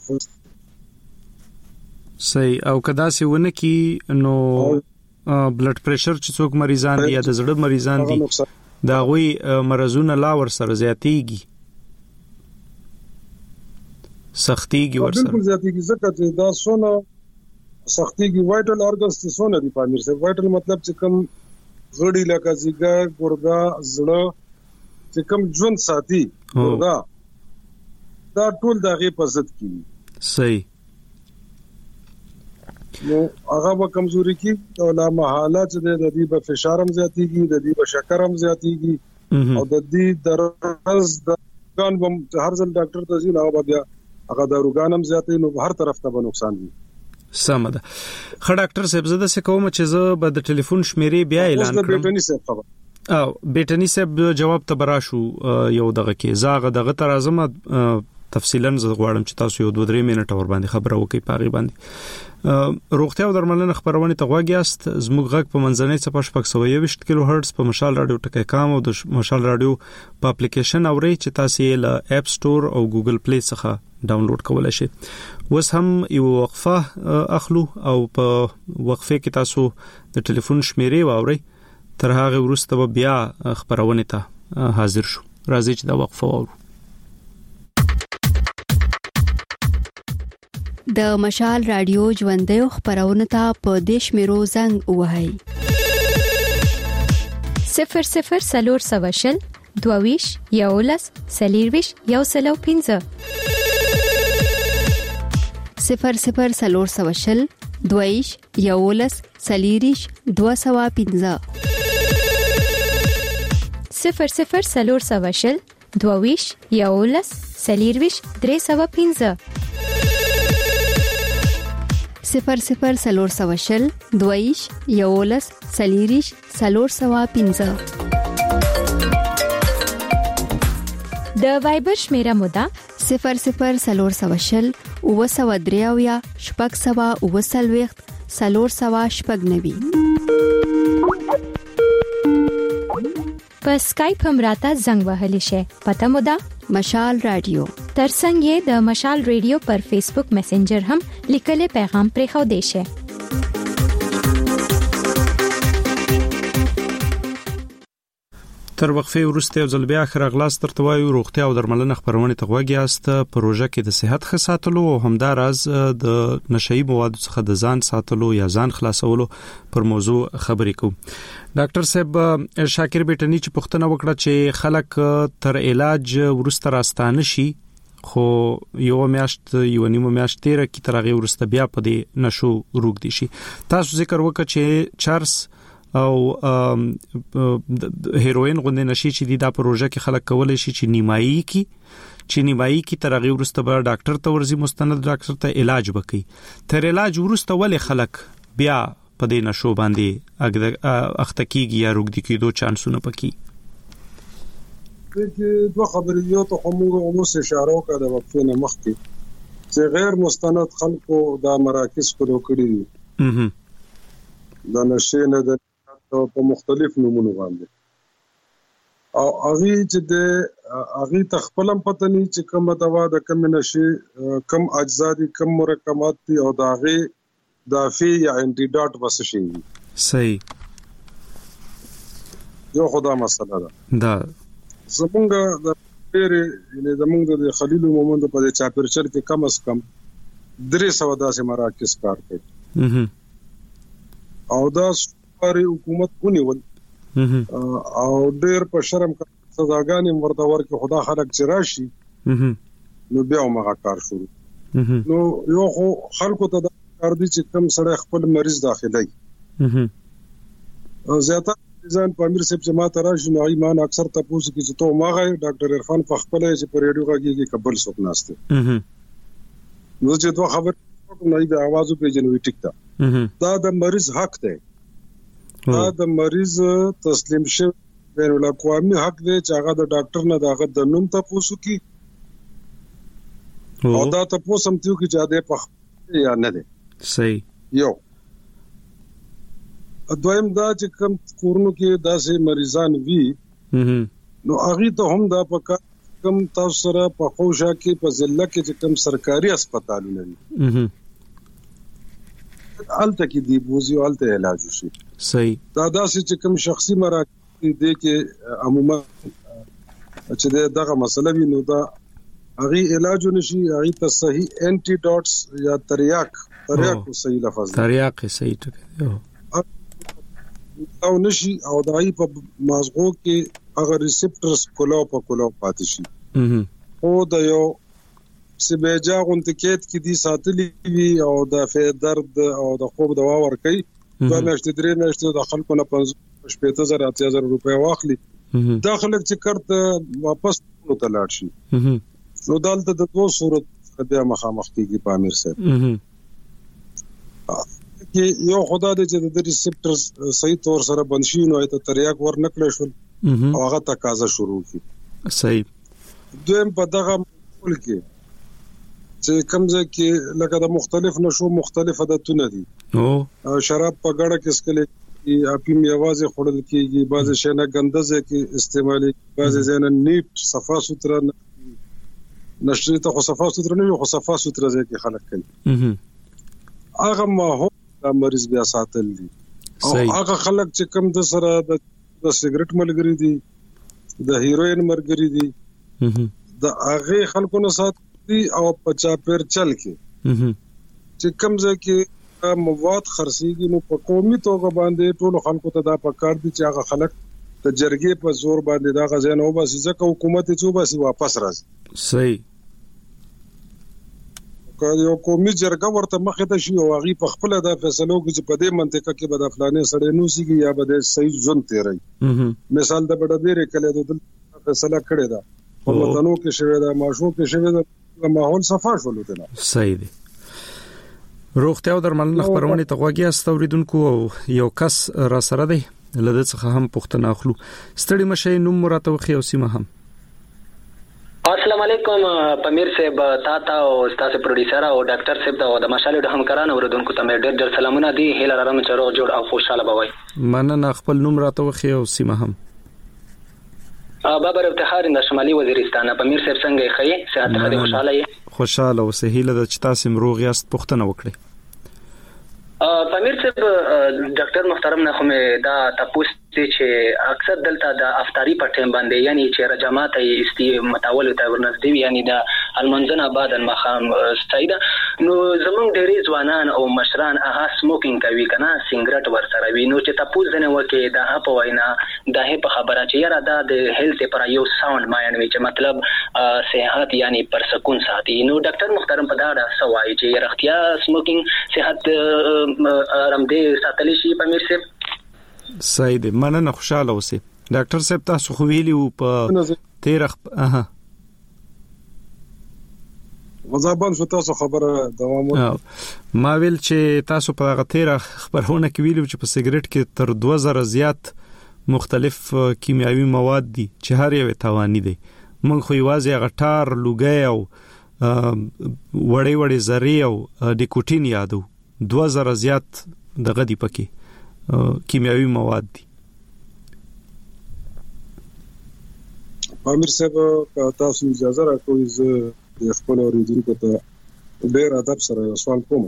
صحیح. او کدا سی ونه کی نو بلډ پریشر چې څوک مریضان دي یا د زړه مریضان دي دا غوي مرزونه لا ور سره زیاتېږي سختيږي ور سره بالکل زیاتېږي ځکه چې دا سونه سختيږي وایټل ارګنز څه سونه دي پامیر سره وایټل مطلب چې کوم غړي لکه ځګر ګردا زړه چې کوم ژوند ساتي ګردا دا ټول دغه په ضد کیږي. صحیح. نو هغه به کمزوري کی او لا محاله چې د دې په فشار هم زیاتېږي د دې په شکر هم زیاتېږي او د دې درز د ګان بم هر ځل ډاکټر ته ځي نو بیا هغه د روغان هم زیاتې نو هر طرف ته به نقصان وي. سم ده. خ ډاکټر صاحب زده څه کوم چې زه به د ټلیفون شمیرې بیا اعلان کړم. بیٹنی صاحب خبر او بیٹنی صاحب جواب ته براشو یو دغه کې زاغه دغه تر اعظم تفصیلا زه غواړم چې تاسو یو دوه درې منټه ور باندې خبره وکړئ پاغي باندې. روغتیا او درملنه خبرونه ته غواګیاست زموږ غږ په منځنۍ صفحه شپږ سوه یوویشت کیلو هرتز په مشال رادیو ټکی کام او د مشال رادیو په اپلیکیشن اوري چې تاسو یې له اپ سٹور او ګوګل پلی څخه ډاونلوډ کولای شئ. وس هم یو وقفه اخلو او په وقفه کې تاسو د ټلیفون شمیرې واورئ تر هغه وروسته بیا خبرونه ته حاضر شو. راځي چې دا وقفه واورو. د مشال رادیو ژوندې خبرونه ته په دیش میرو زنګ وهاي صفر صفر سلور سواشل دوویش یولس سلیرویش یو سلو پینځه صفر صفر سلور سواشل دویش یولس سلیریش دوه سوه پنځه صفر صفر سلور سوه شل دویش یولس سلیریش درې سوه پنځه صفر صفر سلور سوه شل دویش یولس سلیریش سلور سوه پنځه. د وایبر شمیره مو ده صفر صفر سلور سوه شل اوه سوه دریاویا شپږ سوه اوه څلوېښت سلور سوه شپږ نوي. په سکایپ هم راته زنګ وهلی شي. پته مو ده مشال رادیو. ترڅنګ یې د مشال رادیو پر فیسبوک میسنجر هم لیکلي پیغام پرې خو دی شي. تر وقفه وروسته یو ځل بیا اخر اغلاس تر توایو روغتیا او درملنه خبرونه ته غوږیاست. پروژه کې د صحت ښه ساتلو او همداراز د نشئی موادو څخه د ځان ساتلو یا ځان خلاصولو پر موضوع خبرې کوو. ډاکټر صاحب شاکر بیٹنی چې پوښتنه وکړه چې خلک تر علاج ورسته راستانه شي خو یو میاشت یو نیمه میاشت تیر کی ترغه ورسته بیا په دې نشو روغ دي شي. تاسو ذکر وکړه چې چارس او هیروین غوندې نشي چې دا پروژه کې خلک کولای شي چې نیمایي کی چې نیمایي کی ترغه ورسته به ډاکټر ته ورزي مستند ډاکټر ته علاج وکړي. تر علاج ورسته ولې خلک بیا په دې نشو باندې اختکیږي یا روغ دي کېدو چانسونه پکې؟ دغه دوه خبرې یو ته موږ اوس اشاره وکړه د وقفې نه مخکې چې غیر مستند خلکو دا مراکز کولو کړی دي د نشې نه د په مختلف نمونه باندې او هغه چې د هغه تخپلم پته نه چې کومه دوا د کوم نشي کم اجزا دي کم مرکبات دي او دا هغه دافي یا انټي ډاټ وسه شي. صحیح. یو خدا مسله ده دا زمونږ د پیری یعنی زمونږ د خلیل مومند په چاپرچل کې کم اس کم درې سوه داسې مراکز کار کوي او دا سپاری حکومت ونیول او ډېر په شرم سزاګانې ورته ورکړي. خدا خلک چې راشي نو بیا موږ کار شروع نو یو خو خلکو ته دا کار دي چې کم سره خپل مریض داخلي زیاته ځان په امیر صاحب جماعت راشي نو ایمان اکثر تاسو کې چې ته ماغه ډاکټر عرفان په خپل چې په ریډیو کې قبل څوک ناشته نو چې دوه خبر نه دی आवाज په جنوي ټیک تا دا د مریض حق دی دا د مریض تسلیم شو بین الاقوامي حق دی چې هغه د ډاکټر نه داغه د نوم تاسو کې او دا تاسو هم تیو کې چې دا په یا نه دی. صحیح. یو دویم دا چې کوم کورونو کې داسې مریضان وي نو هغه ته هم دا په کم تاسو سره په خوشا کې په ضلع کې چې کوم سرکاري هسپتالونه دي الته کې دی بوزي الته علاج شي. صحیح. دا داسې چې کوم شخصي مراکز دي کې عموما چې دغه مسله وي نو دا هغه علاج نشي هغه ته صحیح انټي ډاټس یا تریاک تریاک صحیح لفظ تریاک صحیح ټکی او نشي او دای په مازغو کې هغه ریسپټرز کولو په کولو پاتې شي او د یو سبهجا غونټکیت کې دي ساتلي وي او د فې درد او د خوب دوا ورکي دا نشته درې نشته د خلکو نه پنځه شپږ هزار اتیا هزار روپیا واخلي دا خلک چې کړت واپس ته لاړ شي نو دالته د دوه صورت بیا مخامخ کیږي په امیر صاحب کې یو خدا دې چې د ریسپټرز صحیح طور سره بنشي نو ته تریاک ور نکړې شو او هغه تقاضا شروع کی. صحیح. دویم په دغه مول کې چې کومځه کې لکه د مختلف نشو مختلف عادتونه دي او شراب په ګړه کې اسکلې اپیم یوازې خورل کېږي بعض شنه ګندزه کې استعمالي بعض ځنه نیټ صفا سوتره نشته ته خو صفا سوتره نه خو صفا سوتره ځکه خلک کوي هغه ماحول د مریض بیا ساتل دي او هغه خلک چې کم د سره د سیګریټ ملګری دي د هیروین مرګری دي د هغه خلکو نه سات دي او په چاپیر چل کې چې کم ځکه مواد خرڅيږي نو په قومي توګه باندې ټول خلکو ته دا پکار دي چې هغه خلک ته جرګې په زور باندې دا غزنه او بس ځکه حکومت چې وباسي واپس راځي. صحیح. یو قومي جرګه ورته مخې ته شي او هغه په خپل د فیصلو کې چې په دې منطقه کې به د فلانې سړی نو سیږي یا به د صحیح ژوند تیري مثال د بډبېره کله د فیصله کړې ده په وطنو کې شوی ده ماشو کې شوی ده ماحول صفا شول دي صحیح دي روغتیا او درملنه خبرونه ته غوږی استوریدونکو او یو کس را سره دی لده څخه هم پوښتنه اخلو ستړي مشه نوم مراتب خو او سیمه هم السلام علیکم پمیر صاحب تاتا او استاد پروډوسر او ډاکټر صاحب دا د مشالې د همکارانو اوردونکو ته ډېر ډېر سلامونه دي هیله لرم چې روغ جوړ او خوشاله بوي مننه خپل نوم راته خو او سیمه هم بابر افتخار د شمالي وزیرستان پمیر صاحب څنګه یې صحت ښه خوشاله یې خوشاله او سهیله د چتاسم روغ یاست پوښتنه وکړي پمیر صاحب ډاکټر محترم نه خو دا تاسو چې اکثر دلته د افطاری په ټیم باندې یعنی چې جماعت یې استی متاول ته ورنږدې یعنی د المنځنه بعد المخام سایده نو زمونږ ډېری ځوانان او مشران هغه سموکینګ کوي کنه سیګریټ ورسره وي نو چې تاسو نه وکي دا په وینا دا په خبره چې یاره دا د هیلث پر یو ساوند مایند وي چې مطلب صحت یعنی پر سکون ساتي نو ډاکټر محترم په دا سوای چې رختیا سموکینګ صحت آرامدې ساتلی شي پمیر صاحب صحیح دی مننه خوشاله اوسئ ډاکټر صاحب تاسو خو ویلی او په تیرخ اها وزابان شو تاسو خبره دوام ما ویل چې تاسو په هغه تیرخ خبرونه کې ویلو چې په سیګریټ کې تر دوه زره زیات مختلف کیمیاوي مواد دي چې هر یو توانی دي موږ خو یوازې هغه ټار لوګي او وړې وړې ذرې او نیکوټین یادو دوه زره زیات دغه دی پکې کیمیاوي مواد دي امیر صاحب تاسو اجازه راکوئ زه د خپل اوریدونکو ته ډېر ادب سره یو سوال کوم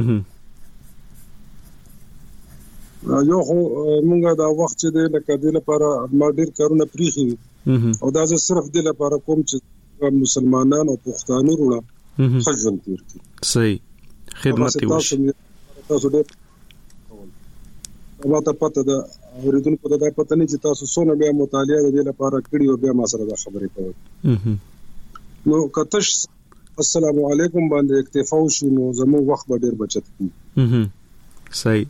یو خو مونږه دا وخت چې د لکه د لپاره ما ډېر کارونه پریخي او دا زه صرف د لپاره کوم چې مسلمانانو او پښتانو وروړه خجن تیر کی صحیح خدمت وشي تاسو ډېر ما ته پته ده اوریدونکو ته دا پته نه چې تاسو څونه بیا مطالعه د دې لپاره کړی او بیا ما سره دا خبرې کوي نو کتش السلام علیکم باندې اکتفا وشي نو زموږ وخت به ډېر بچت کړي صحیح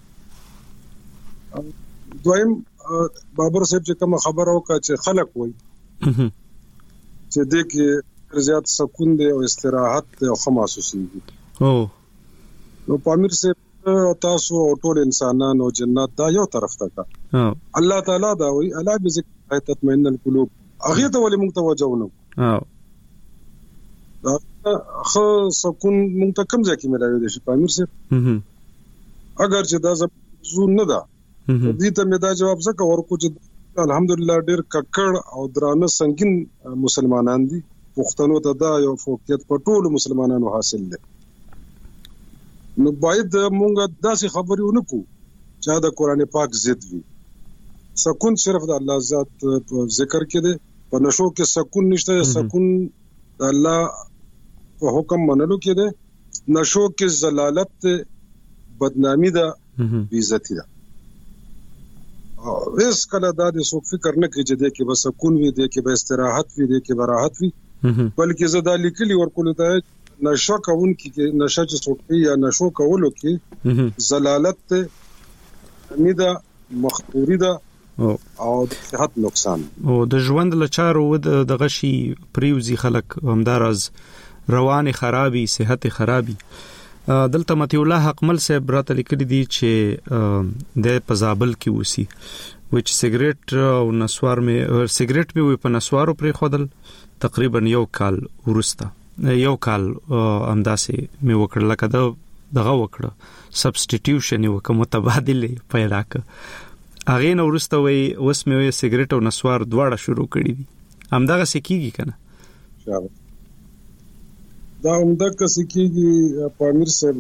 دویم بابر صاحب چې کوم خبر او کا چې خلق وای چې دې کې زیات سکون دی او استراحت او خماسوسي او نو پامیر صاحب تاسو او ټول انسانانو جنت دا یو طرف ته کا الله تعالی دا وی الا بذکر تطمئن القلوب اغه ته ولې موږ توجه ونو او خو سکون موږ ته کوم ځکه ملایو دي چې پامیر صاحب اگر چې دا زو نه دا دې ته مې دا جواب زکه ورکو چې الحمدلله ډېر ککړ او درانه سنگین مسلمانان دي پښتنو ته دا یو فوقیت په ټول مسلمانانو حاصل دي نو باید مونږ داسې خبرې ونکو چې دا قران پاک ضد وي سکون صرف د الله ذات ذکر کې ده په نشو کې سکون نشته سکون د الله په حکم منلو کې ده نشو کې زلالت بدنامي ده عزت ده اس کله دا د سوق فکر نه کوي چې د کې به سکون وي د کې به استراحت وي د کې به راحت وي بلکې زدا لیکلي ورکول ته نشو کون کې نشه چې سوقي یا نشو کولو کې زلالت امیدا مخطوري ده او د صحت نقصان او د ژوند لچارو د غشي پریوزي خلک همدارز روان خرابي صحت خرابي دلته متي الله حقمل صاحب راته لیکلي دي چې د پزابل کې وسی وچ سیګریټ او نسوار می سیګریټ به په نسوارو پرې خودل تقریبا یو کال ورسته یو کال امداسي می وکړل کده دغه وکړه سبسټیټیوشن یو کوم تبادله پیدا ک اغه نو ورسته وي اوس می سیګریټ او نسوار دواړه شروع کړی دي همدغه سکیږي کنه دا همدغه سکیږي پامیر صاحب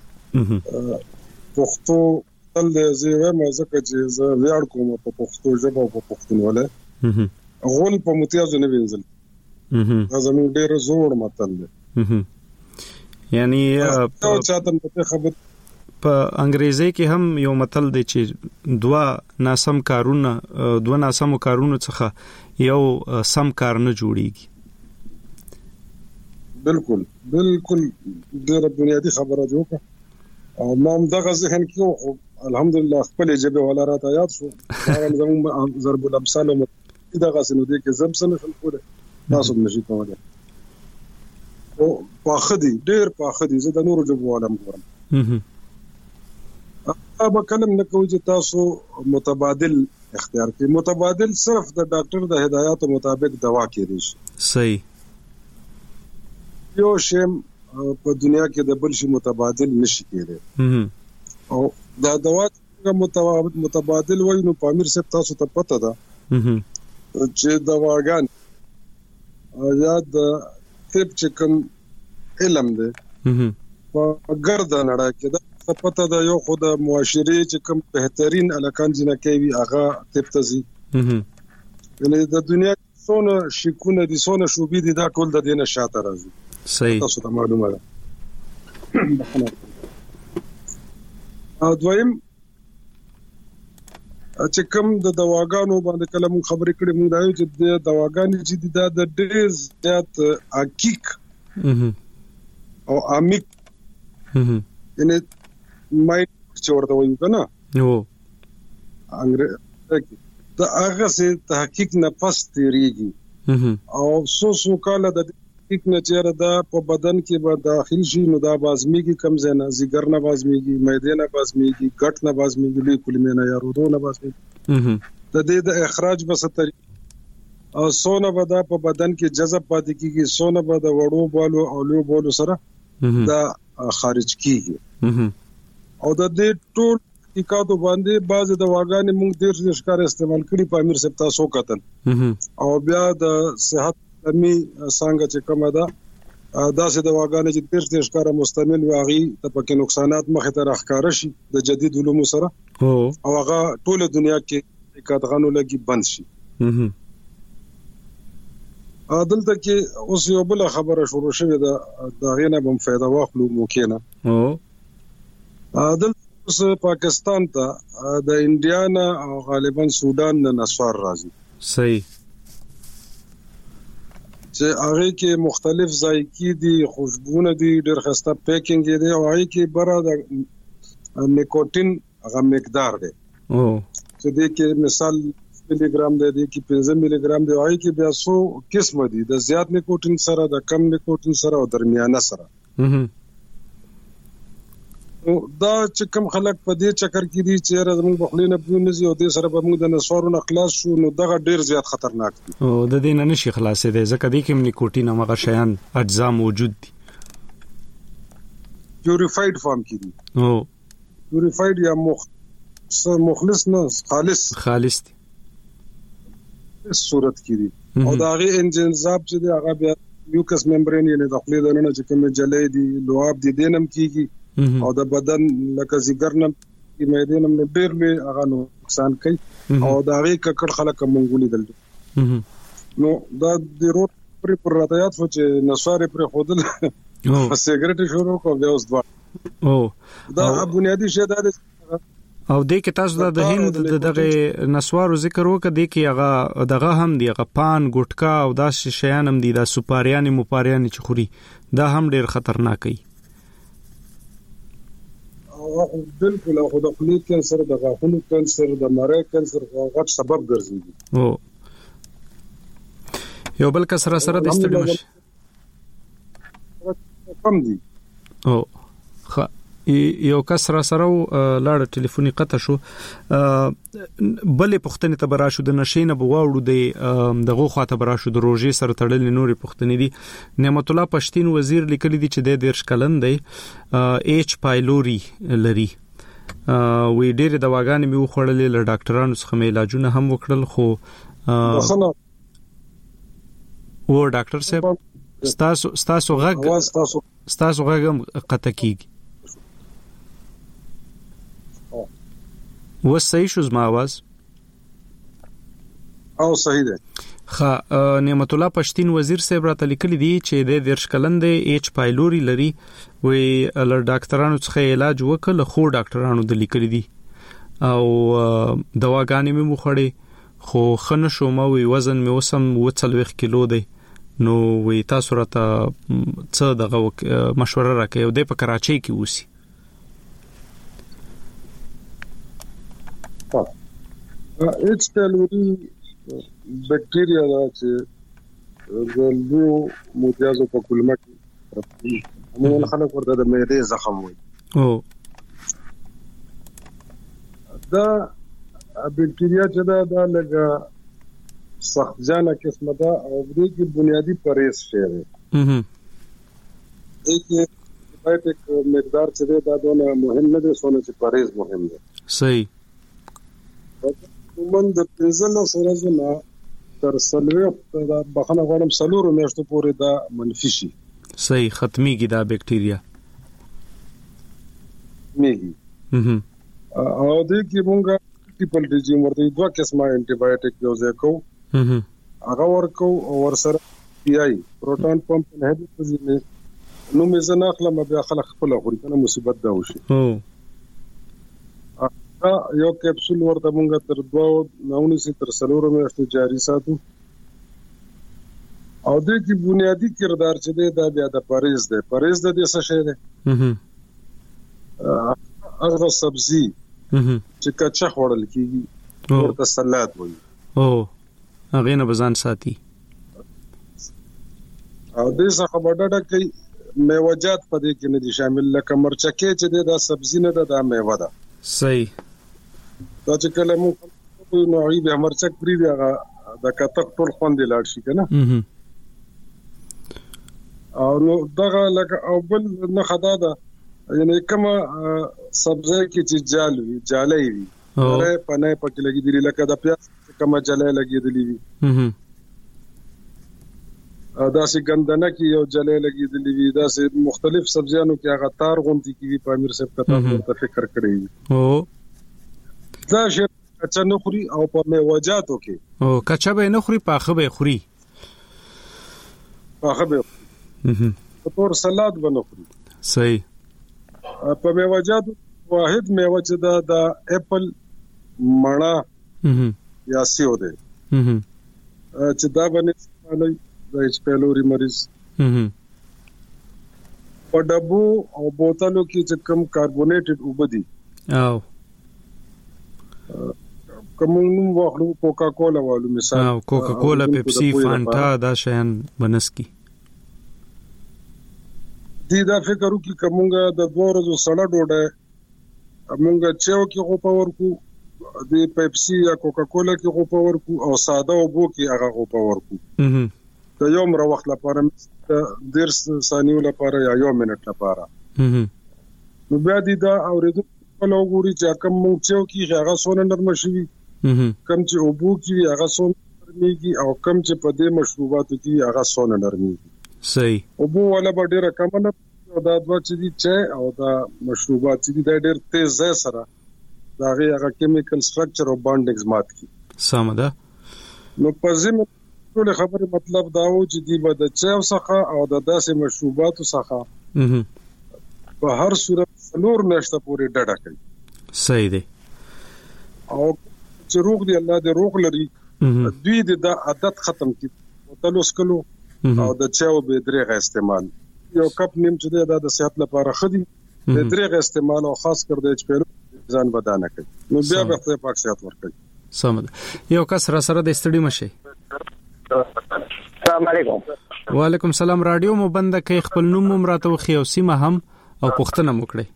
پښتو تل زه وایم ځکه چې زه ویاړ کوم په پښتو ژبه او په پښتونوله غول په متیازو نه وینځل دا زموږ ډېر زوړ متل دی یعنی په چاته په خبر په انګریزي کې هم یو متل دی چې دوا ناسم کارونه دوا ناسم کارونه څخه یو سم کار نه جوړیږي بالکل بالکل ډېر بنیادی خبره جوړه او ما هم دغه ذهن کې الحمدلله خپل جبه ولا راته یاد شو هغه زموږ ضرب الامثال دغه سنو دي کې زم سن خل کوله تاسو نشي کولای او پاخدي ډېر پاخدي زه د نورو جبه ولا مګورم ابا کلم نه کوي چې تاسو متبادل اختیار کړئ متبادل صرف د ډاکټر د هدایاتو مطابق دوا کېږي صحیح یو شیم په دنیا کې د بل شي متبادل نشي کېږي او دا دوا متبادل وای نو پامیر صاحب تاسو ته پته ده چې دواګان یا د طب چې کوم علم دی په ګرد نړۍ کې دا پته ده یو خو د معاشري چې کوم بهترین الکان جنہ کوي هغه طب تزي یعنی د دنیا څونه شکونه دي څونه شوبې دي دا ټول د دینه شاته راځي صحیح تاسو ته معلومه ده او دویم چې کوم د دواګانو باندې کلم خبرې کړې موږ دا یو چې د دواګانې چې دا د ډېر زیات حقیق او عمیق یعنی مای چورته وایو کنه نو انګريزي دا هغه سه تحقیق نه پس تیریږي او سو سو کاله د تحقیق نه چیرې دا په بدن کې به داخل شي نو دا بازمیږي کم زنه زیګر نه بازمیږي مېدې نه بازمیږي ګټ نه بازمیږي لې کلمې نه یا رودو نه بازمیږي د دې د اخراج به ستري او سونه به دا په بدن کې جذب پاتې کیږي سونه به د وړو بالو او لو بالو سره دا خارج کیږي او د دې ټول حقیقت باندې بعض د واګانې موږ ډېر ښکار استعمال کړي په امیر صاحب تاسو کتل او بیا د صحت کمی څنګه چې کومه ده دا سه د واګانې چې ډېر ښکار مستعمل واغي ته پکې نقصانات مخه ته راخکار شي د جدید علوم سره او هغه ټول دنیا کې حقیقت غنو لګي بند شي عادل ته کې اوس یو بل خبره شروع شوه دا غینه بم فائدہ واخلو ممکنه او عادل اوس پاکستان ته د انډیا نه او غالبا سودان نه نسوار راځي صحیح چې هغه کې مختلف ذایقې دي خوشبوونه دي ډېر خسته پیکینګ دي او هغه کې بره د نیکوټین هغه مقدار دی او چې د کې مثال ملي ګرام دی د کې پنځه ملي ګرام دی هغه کې بیا څو قسم دي د زیات نیکوټین سره د کم نیکوټین سره او درمیانه سره دا چې کوم خلک په دې چکر کې دي چې زموږ بخلینه بونځي او دې سره به موږ د نسوارونو خلاص شو نو دغه ډیر زیات خطرناک دي او د دې نه نشي خلاصې دي ځکه دې کې نیکوټین او هغه شیان اجزا موجود دي پیوریفاید فارم کې دي او پیوریفاید یا مخ مخلص نه خالص خالص دي صورت کې دي او دا غي انجنزاب چې دی هغه بیا میوکس ممبرین یعنی د خپل دننه چې کوم جلې دي لواب دي دینم کیږي او د بدن لکه زیګرنم کی مېدې نم ډېر به هغه نقصان کوي او دا غي ککړ خلک مونږولي دل نو دا د روټ پر پر راتيات و چې نسوار پر خودل سیګریټ شروع کو بیا اوس دوا او دا بنیادی شی دا او د کې تاسو د هند دغه نسوارو ذکر وکړه د کې هغه دغه هم دی هغه پان ګټکا او دا شیان هم دي د سوپاریان موپاریان چې خوري دا هم ډېر خطرناک دی او بالکل خو د خپل کانسر د غاښونو کانسر د مړی کانسر غټ سبب ګرځي او یو بل کس سره سره د استډیوم کم دي او خ یو کس را سره لاړ ټلیفوني قطع شو بلې پښتنې ته براشو د نشینه بواوړو د دغه خواته براشو د روزي سره تړلې نوري پښتنې دي نعمت الله پښتين وزیر لیکلي دي چې د دیرش کلن دی ایچ پایلوري لري وی ډېر دواګانې مې وخوړلې له ډاکټرانو څخه مې علاجونه هم وکړل خو و ډاکټر صاحب ستاسو ستاسو غږ ستاسو غږ قطع کیږي و صحیح شو زما आवाज او صحیح ده خا نعمت الله پښتين وزیر صاحب راته لیکلي دي چې د دیرش کلند ایچ پایلوري لري وی ال ډاکټرانو څخه علاج وکړ خو ډاکټرانو د لیکلي دي او دواګانې مې مخړې خو خنه شو ما وی وزن مې وسم و څلويخ کیلو دی نو وی تاسو راته څه دغه مشوره راکړئ او د په کراچۍ کې اوسي. اچ پیلوري بکټیریا دا چې زلو متیازو په کولمه کې موږ خلک ورته د معدې زخم وایي. او دا بکټیریا چې دا د لګه سخت جانه قسمه ده او دې کې بنیادی پرهیز شوی. اها دغه بایټیک مقدار چې دا دونه مهم نه دي سونه چې پرهیز مهم دی. صحیح. ومن د پنځلو سره نه تر سلوي د بخنه غوړم سلورو میاشتو پورې دا منفي شي. صحیح ختميږي دا بکټیریا. میږي. اها او دې کې مونږه ټیپل ریجیم ورته دوه قسمه انټي بایوټیک یوز وکړو. اها هغه ورکو او ورسره پی آی پروټون پمپ نه هدي نو مې زنه خپل بیا خلک خپل خوري کنه مصیبت دا وشي. او یو کپسول ورته مونږه تر دوه نونسي تر سلورو میاشتو جاری ساتو. او دې کې بنیادی کردار چې دا بیا د پرهیز دی. پرهیز د دې څه شی دی؟ اها هغه سبزی اها چې کچا خوړل کیږي ورته سلاد وایي. او هغه نه بزان ساتي. او دې څخه بډډه کوي میوجات په دې کې نه دي شامل لکه مرچکه چې دا سبزی نه ده دا میوه ده. صحیح. دا چې کله مو نو ای به مرچک پری دی هغه د کتک ټول خوندې لاړ شي کنه. اها او نو دغه لکه او بل نه خدا ده یعنی کومه سبزی کې چې جال وي جالې وي هغه پنه پکې لګي دي لکه د پیاز کومه جالې لګي دي. اها دا سي ګندنه کې یو جلې لګي دي دا سي مختلف سبزیانو کې هغه تار غونډي کې په امیر صاحب کته ورته فکر کړی. او دا شی کچا نه خوري او په میوجاتو کې او کچا به نه خوري پاخه به خوري. پاخه به اها په تور سلاد بنه خوري. صحیح. په میوجاتو واحد میوه چې دا د اپل مڼه اها یا سیو ده اها چې دا باندې د اچ پیلوري مریض اها په ډبو او بوتلو کې چې کم کاربونیټډ وبدي او کوم نو واخلو کوکا کولا والو مثال او کوکا کولا پیپسي فانټا دا شیان بنسکی دي دا فکر وکي کومګه د دوه ورځې سړه ډوډۍ موږ چاو کې غو پاور کو د پیپسي یا کوکا کولا کې غو پاور کو او ساده او بو کې هغه غو پاور کو. اها د یو مر وخت لپاره ډیر ثانیو لپاره یا یو منټ لپاره. اها نو بیا دي دا اوریدو په لوګوري چې کوم موږ چاو کې هغه سونه نرم شي. اها کم چې او بو کې هغه سونه نرميږي او کم چې په دې مشروباتو کې هغه سونه نرميږي. صحیح. او بو ولا به ډیره کم نه او دا دوه چې دي چې او دا مشروبات چې دي ډېر تیز ځای سره دا هغه کیمیکل سټرکچر او بانډینګز مات کی. سم ده. نو په ځینو ټول خبره مطلب دا و چې دی به د چاو څخه او د داسې مشروباتو څخه اها په هر صورت نور نشته پورې ډډه کوي. صحیح دی. او چې روغ دی الله دې روغ لري دوی د عادت ختم کی تلوس کلو او د چاو به درېغه استعمال یو کپ نیم چې دا د صحت لپاره خدي د درېغه استعمال او خاص کر د چپلو ځان بدانه کوي. نو بیا به خپل پاک صحت ورکړي. سم ده. یو کس را سره د استړي مشه. السلام علیکم. وعلیکم السلام. رادیو مو بند کړئ خپل نوم مراته خو او سیمه هم او پښتنه مو کړئ.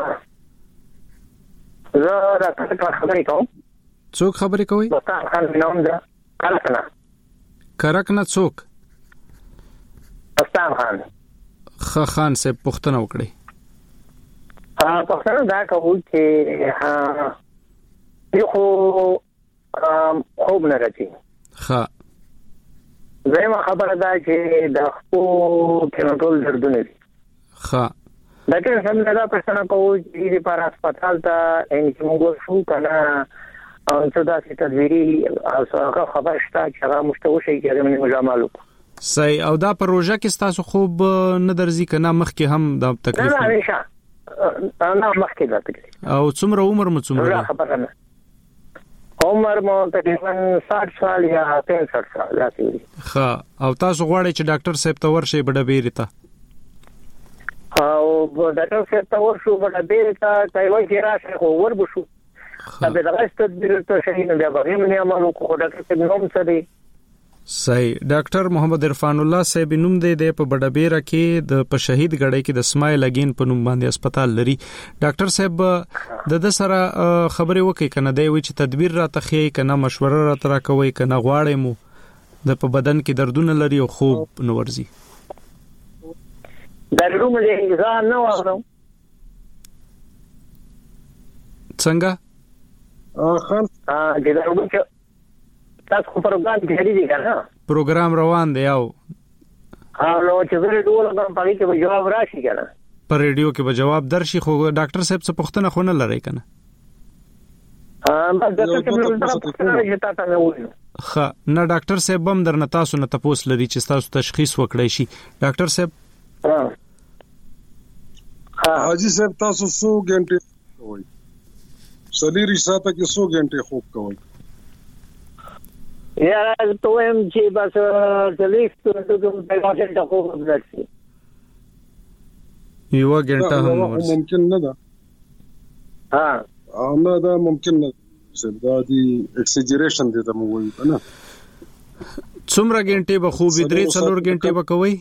زه راته خبرې کوم. څوک خبرې کوي؟ مستان خان نوم ده. کلکنه. کرکنه څوک؟ مستان خان. خ خان سے پښتنه وکړي. ها پښتنه دا کوي چې ها یو خوب نه راځي. ها زما خبره ده چې د خو کنټرول دردونه دي. ها دا که څنګه دا پښتنه کوي چې په هسپتال ته ان چې موږ شو کنه او څه دا چې تدویري او څنګه خبر شته چې هغه مشتوشي چې موږ مجاملو. صحیح. او دا پروژه کې تاسو خوب نه درځي کنه مخکې هم دا تکلیف نه همیشه نه مخکې دا تکلیف او څومره عمر مو څومره خبره نه عمر مو تقریبا ساठ سال یا پینسठ سال داسې وي. ښه، او تاسو غواړئ چې ډاکټر صاحب ته ورشئ بډبېرې ته؟ او ډاکټر صاحب ته ورشو بډبېرې ته کوي چې راشه خو وربشو دا به دغه تدبیر ته شي نه بیا به موږ نه عملو کو ډاکټر صاحب نوم څه دی؟ صحیح. ډاکټر محمد عرفان الله صاحب نوم دی د په بډبېره کې د په شهید غړی کې د اسماعیل اگین په نوم باندې هسپتال لري. ډاکټر صاحب د د سره خبرې وکي کنه دی وی چې تدبیر را تخی کنه مشوره را تر کوي کنه غواړې مو د په بدن کې دردونه لري او خوب نو ورزي دردونه دې ځان نه واخلم څنګه خان ها د دردونه تاسو خو پروګرام کې هري دي کنه پروګرام روان دی او ها نو چې زه ډول کوم پای کې به جواب راشي کنه پر ریډیو کې به جواب درشي خو ډاکټر صاحب څه پوښتنه خو نه لري کنه. ها بس ډاکټر صاحب نو پوښتنه تاسو نه وایي. ښه نه ډاکټر صاحب هم درنه تاسو نه تاسو لري چې تاسو تشخیص وکړئ شي. ډاکټر صاحب ها ها حاجی صاحب تاسو څو غنټه وایي سلیری ساته کې څو غنټه خوب کوئ؟ یا ته هم چې بس چلیس ته کوم په واټن ته خوب ورسي یو غنټه هم ممکن نه ده. ها نه دا ممکن نه ده دا دی ایکسجریشن دي ته مو وایي کنه. څومره غنټه به خوب درې څلور غنټه به کوي؟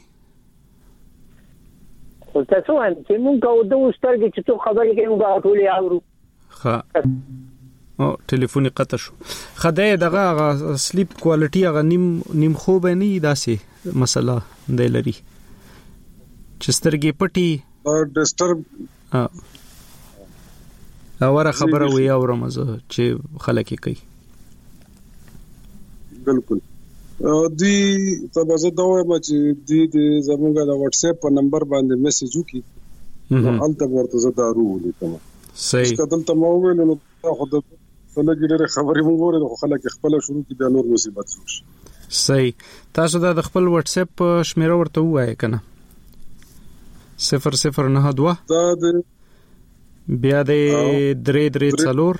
خو تاسو هم چې مونږ کوو د سترګې چې څو خبرې کوي موږ ټول اورو. ښه او ټلیفون قطع شو. خدای دغه سلیپ کوالټي هغه نیم نیم خوب نه داسې مسله دی لري چې سترګې پټي ډیسټرب ها اوره خبره وی اورم زه چې خلک کوي. بالکل دی تاسو دا وایم چې دی د زموږه د واتس اپ په نمبر باندې میسج وکي نو البته ورته زه دارو لیکم. صحیح. کله ته مو ویل نو خو د فلګي ډېر خبرې مونږ غوړې خو خلک خپل شروع کی بیا نور مصیبت شي. صحیح. تاسو دا د خپل واتس اپ شمیره ورته وایي کنه صفر صفر نه دوه دا د بیا د درې درې څلور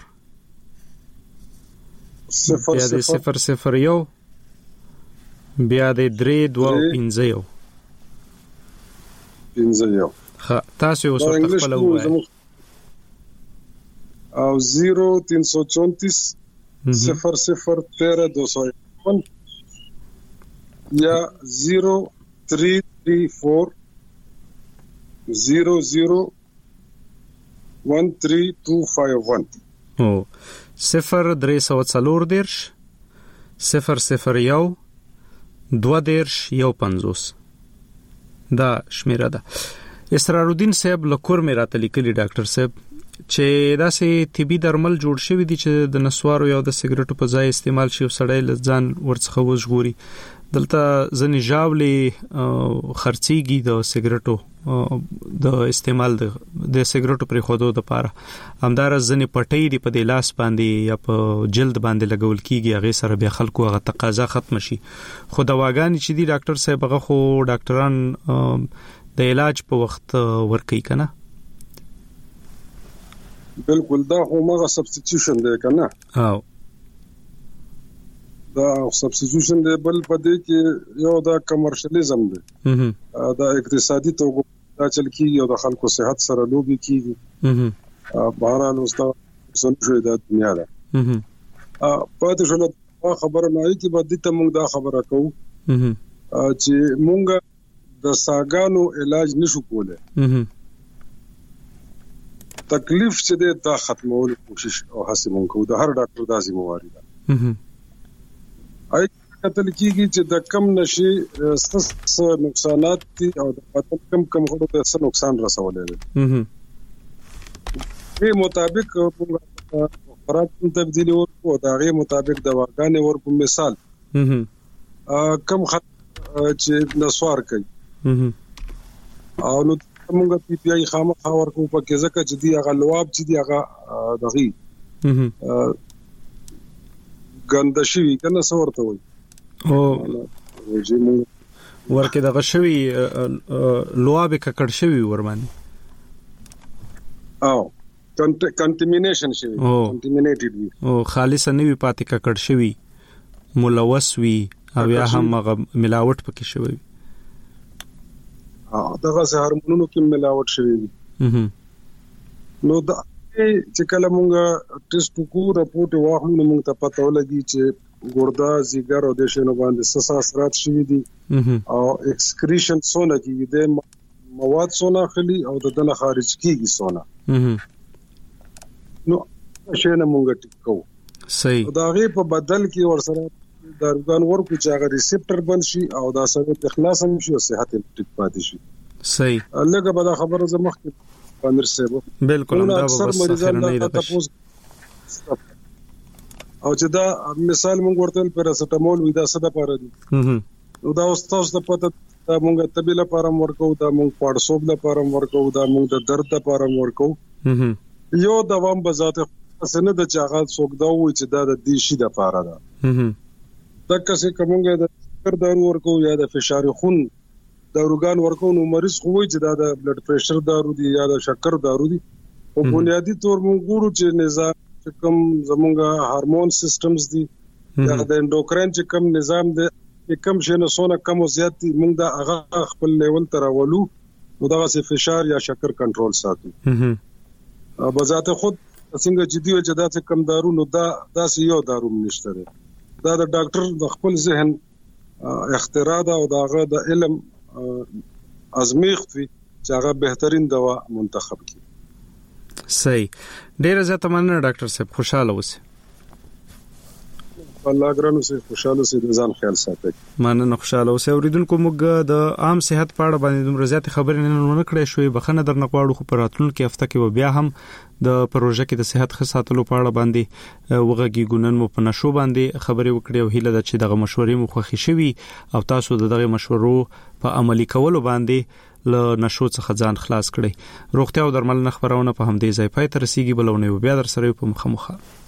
صفر بیا د صفر صفر یو بیا د درې دوه پنځه یو پنځه یو. ها تاسو اوس خپل وایي او زیرو تین سو چونتیس صفر صفر تیرہ دو سو اکاون یا زیرو تھری تھری فور زیرو زیرو ون تھری ٹو فائیو ون او صفر درې سو څلور دیرش صفر صفر یو دو دیرش یو پنځوس دا شمیره ده. اسرار الدین صاحب لکور مې راته لیکلي ډاکټر صاحب چې دا سه طبي درمل جوړ شوی دي چې د نسوارو یا د سیګریټو په ځای استعمال شي او سړی لځان ورڅخه وژغوري. دلته ځنې ژاولې خرڅيږي د سیګریټو د استعمال د د سیګریټو پر خودو د پاره همدار ځنې پټۍ دی په د لاس باندې یا په جلد باندې لګول کیږي هغه سره بیا خلکو هغه تقاضا ختم شي. خو د واګانی چې دی ډاکټر صاحب هغه خو ډاکټران د علاج په وخت ورکي کنه. بالکل دا خو مغه سبستیټیوشن دی کنه. او دا سبستیټیوشن دی بل پدې کې یو دا کمرشلیزم دی دا اقتصادي توګه دا چل کیږي او د خلکو صحت سره لوبي کیږي. بهرحال اوسه څنګه دا دنیا ده. پاتې شنو خبره نه ای چې باندې ته موږ دا خبره کوو چې موږ د ساګانو علاج نشو کولای. تکلیف چې د تا ختمولو کوشش او هڅه مونږ کوو د هر ډاکټر د ذمہواری ده. آی کتل کیږي چې د کم نشي سس نقصانات دي او د بدن کم کم غوړو ته څه نقصان رسولې ده. په مطابق موږ خوراک تبدیلی ورکو دا غي مطابق دواګانې ورکو. مثال کم خط چې نسوار کوي او نو موږ پی پی آی خامخا ورکو په کې ځکه چې دی هغه لواب چې دی هغه دغه ګندشي کنه څورته وي او ورکه دغه شوی لواب ککړ شوی ور باندې او کنټامینیشن شوی کنټامینیټډ وي او خالص نه وي پاتې ککړ شوی ملوث وي او یا هم ملاوت پکې شوی ها دغه هورمونونو کې ملاوت شوی وي نو دا چې کله مونږه ټیسټ وکړو راپورټ واخلو نو مونږ ته پته ولګي چې ګوردا زیګر او د شنو باندې سسا اثرات شوی دي او ایکسکریشن سونه کې د مواد سونه خلی او د دنه خارج کیږي سونه نو شنه مونږ ټیکو صحیح دا غي په بدل کې ورسره داروګان ورکو چې هغه ریسپټر بند شي او دا سره اخلاص هم شي او صحت ټیک پاتې شي صحیح لکه به دا خبره زموږ کې پامیر صاحب بالکل دا اکثر مریضان دا تاسو او چې دا مثال مونږ ورته پیراسټامول وې دا څه د پاره دي نو دا اوس تاسو ته پته دا مونږ طبي لپاره ورکو دا مونږ پړسوب لپاره ورکو دا مونږ د درد لپاره ورکو یو دوام بذات اسنه د چاغه څوک دا وې چې دا د دیشي د پاره ده دا کسې کومګه د شکر دارو ورکو یا د فشار خون داروګان ورکو نو مریض خو وې چې دا د بلډ پريشر دارو دي یا د شکر دارو دي او بنیادی طور مونږ ګورو چې نظام کوم زمونږه هورمون سیستمز دي یا د انډوکراین چې کوم نظام دی کوم شنه سونه کم او زیات دي موږ دا هغه خپل لیول تر اولو نو دا سه فشار یا شکر کنټرول ساتي بذات خود څنګه جدي او جدا څخه کم دارو نو دا داسې یو دارو نشته دا د ډاکټر د خپل ذهن اختراع دا او داغه د علم ازمیخت وي چې هغه بهترین دوا منتخب کړي صحیح ډیر زیاته مننه ډاکټر صاحب خوشاله اوسئ الله ګرانو سه خوشاله سه د ځان خیال ساتئ مننه خوشاله اوسئ اوریدونکو موږ د عام صحت په اړه باندې دومره زیات خبرې نه نه کړې شوې بخنه درنه غواړو خو پراتلون کې هفته کې بیا هم د پروژه کې د صحت خدماتو په اړه باندې وغږی ګونن مو په نشو باندې خبرې وکړې او هیله ده چې دغه مشورې مو خوښی شوي او تاسو دغه مشورو په عملی کولو باندې له نشو څخه ځان خلاص کړئ روغتیا او درملنه خبرونه په همدې ځای پای ته رسیدي بلونه بیا در سره په مخه مخه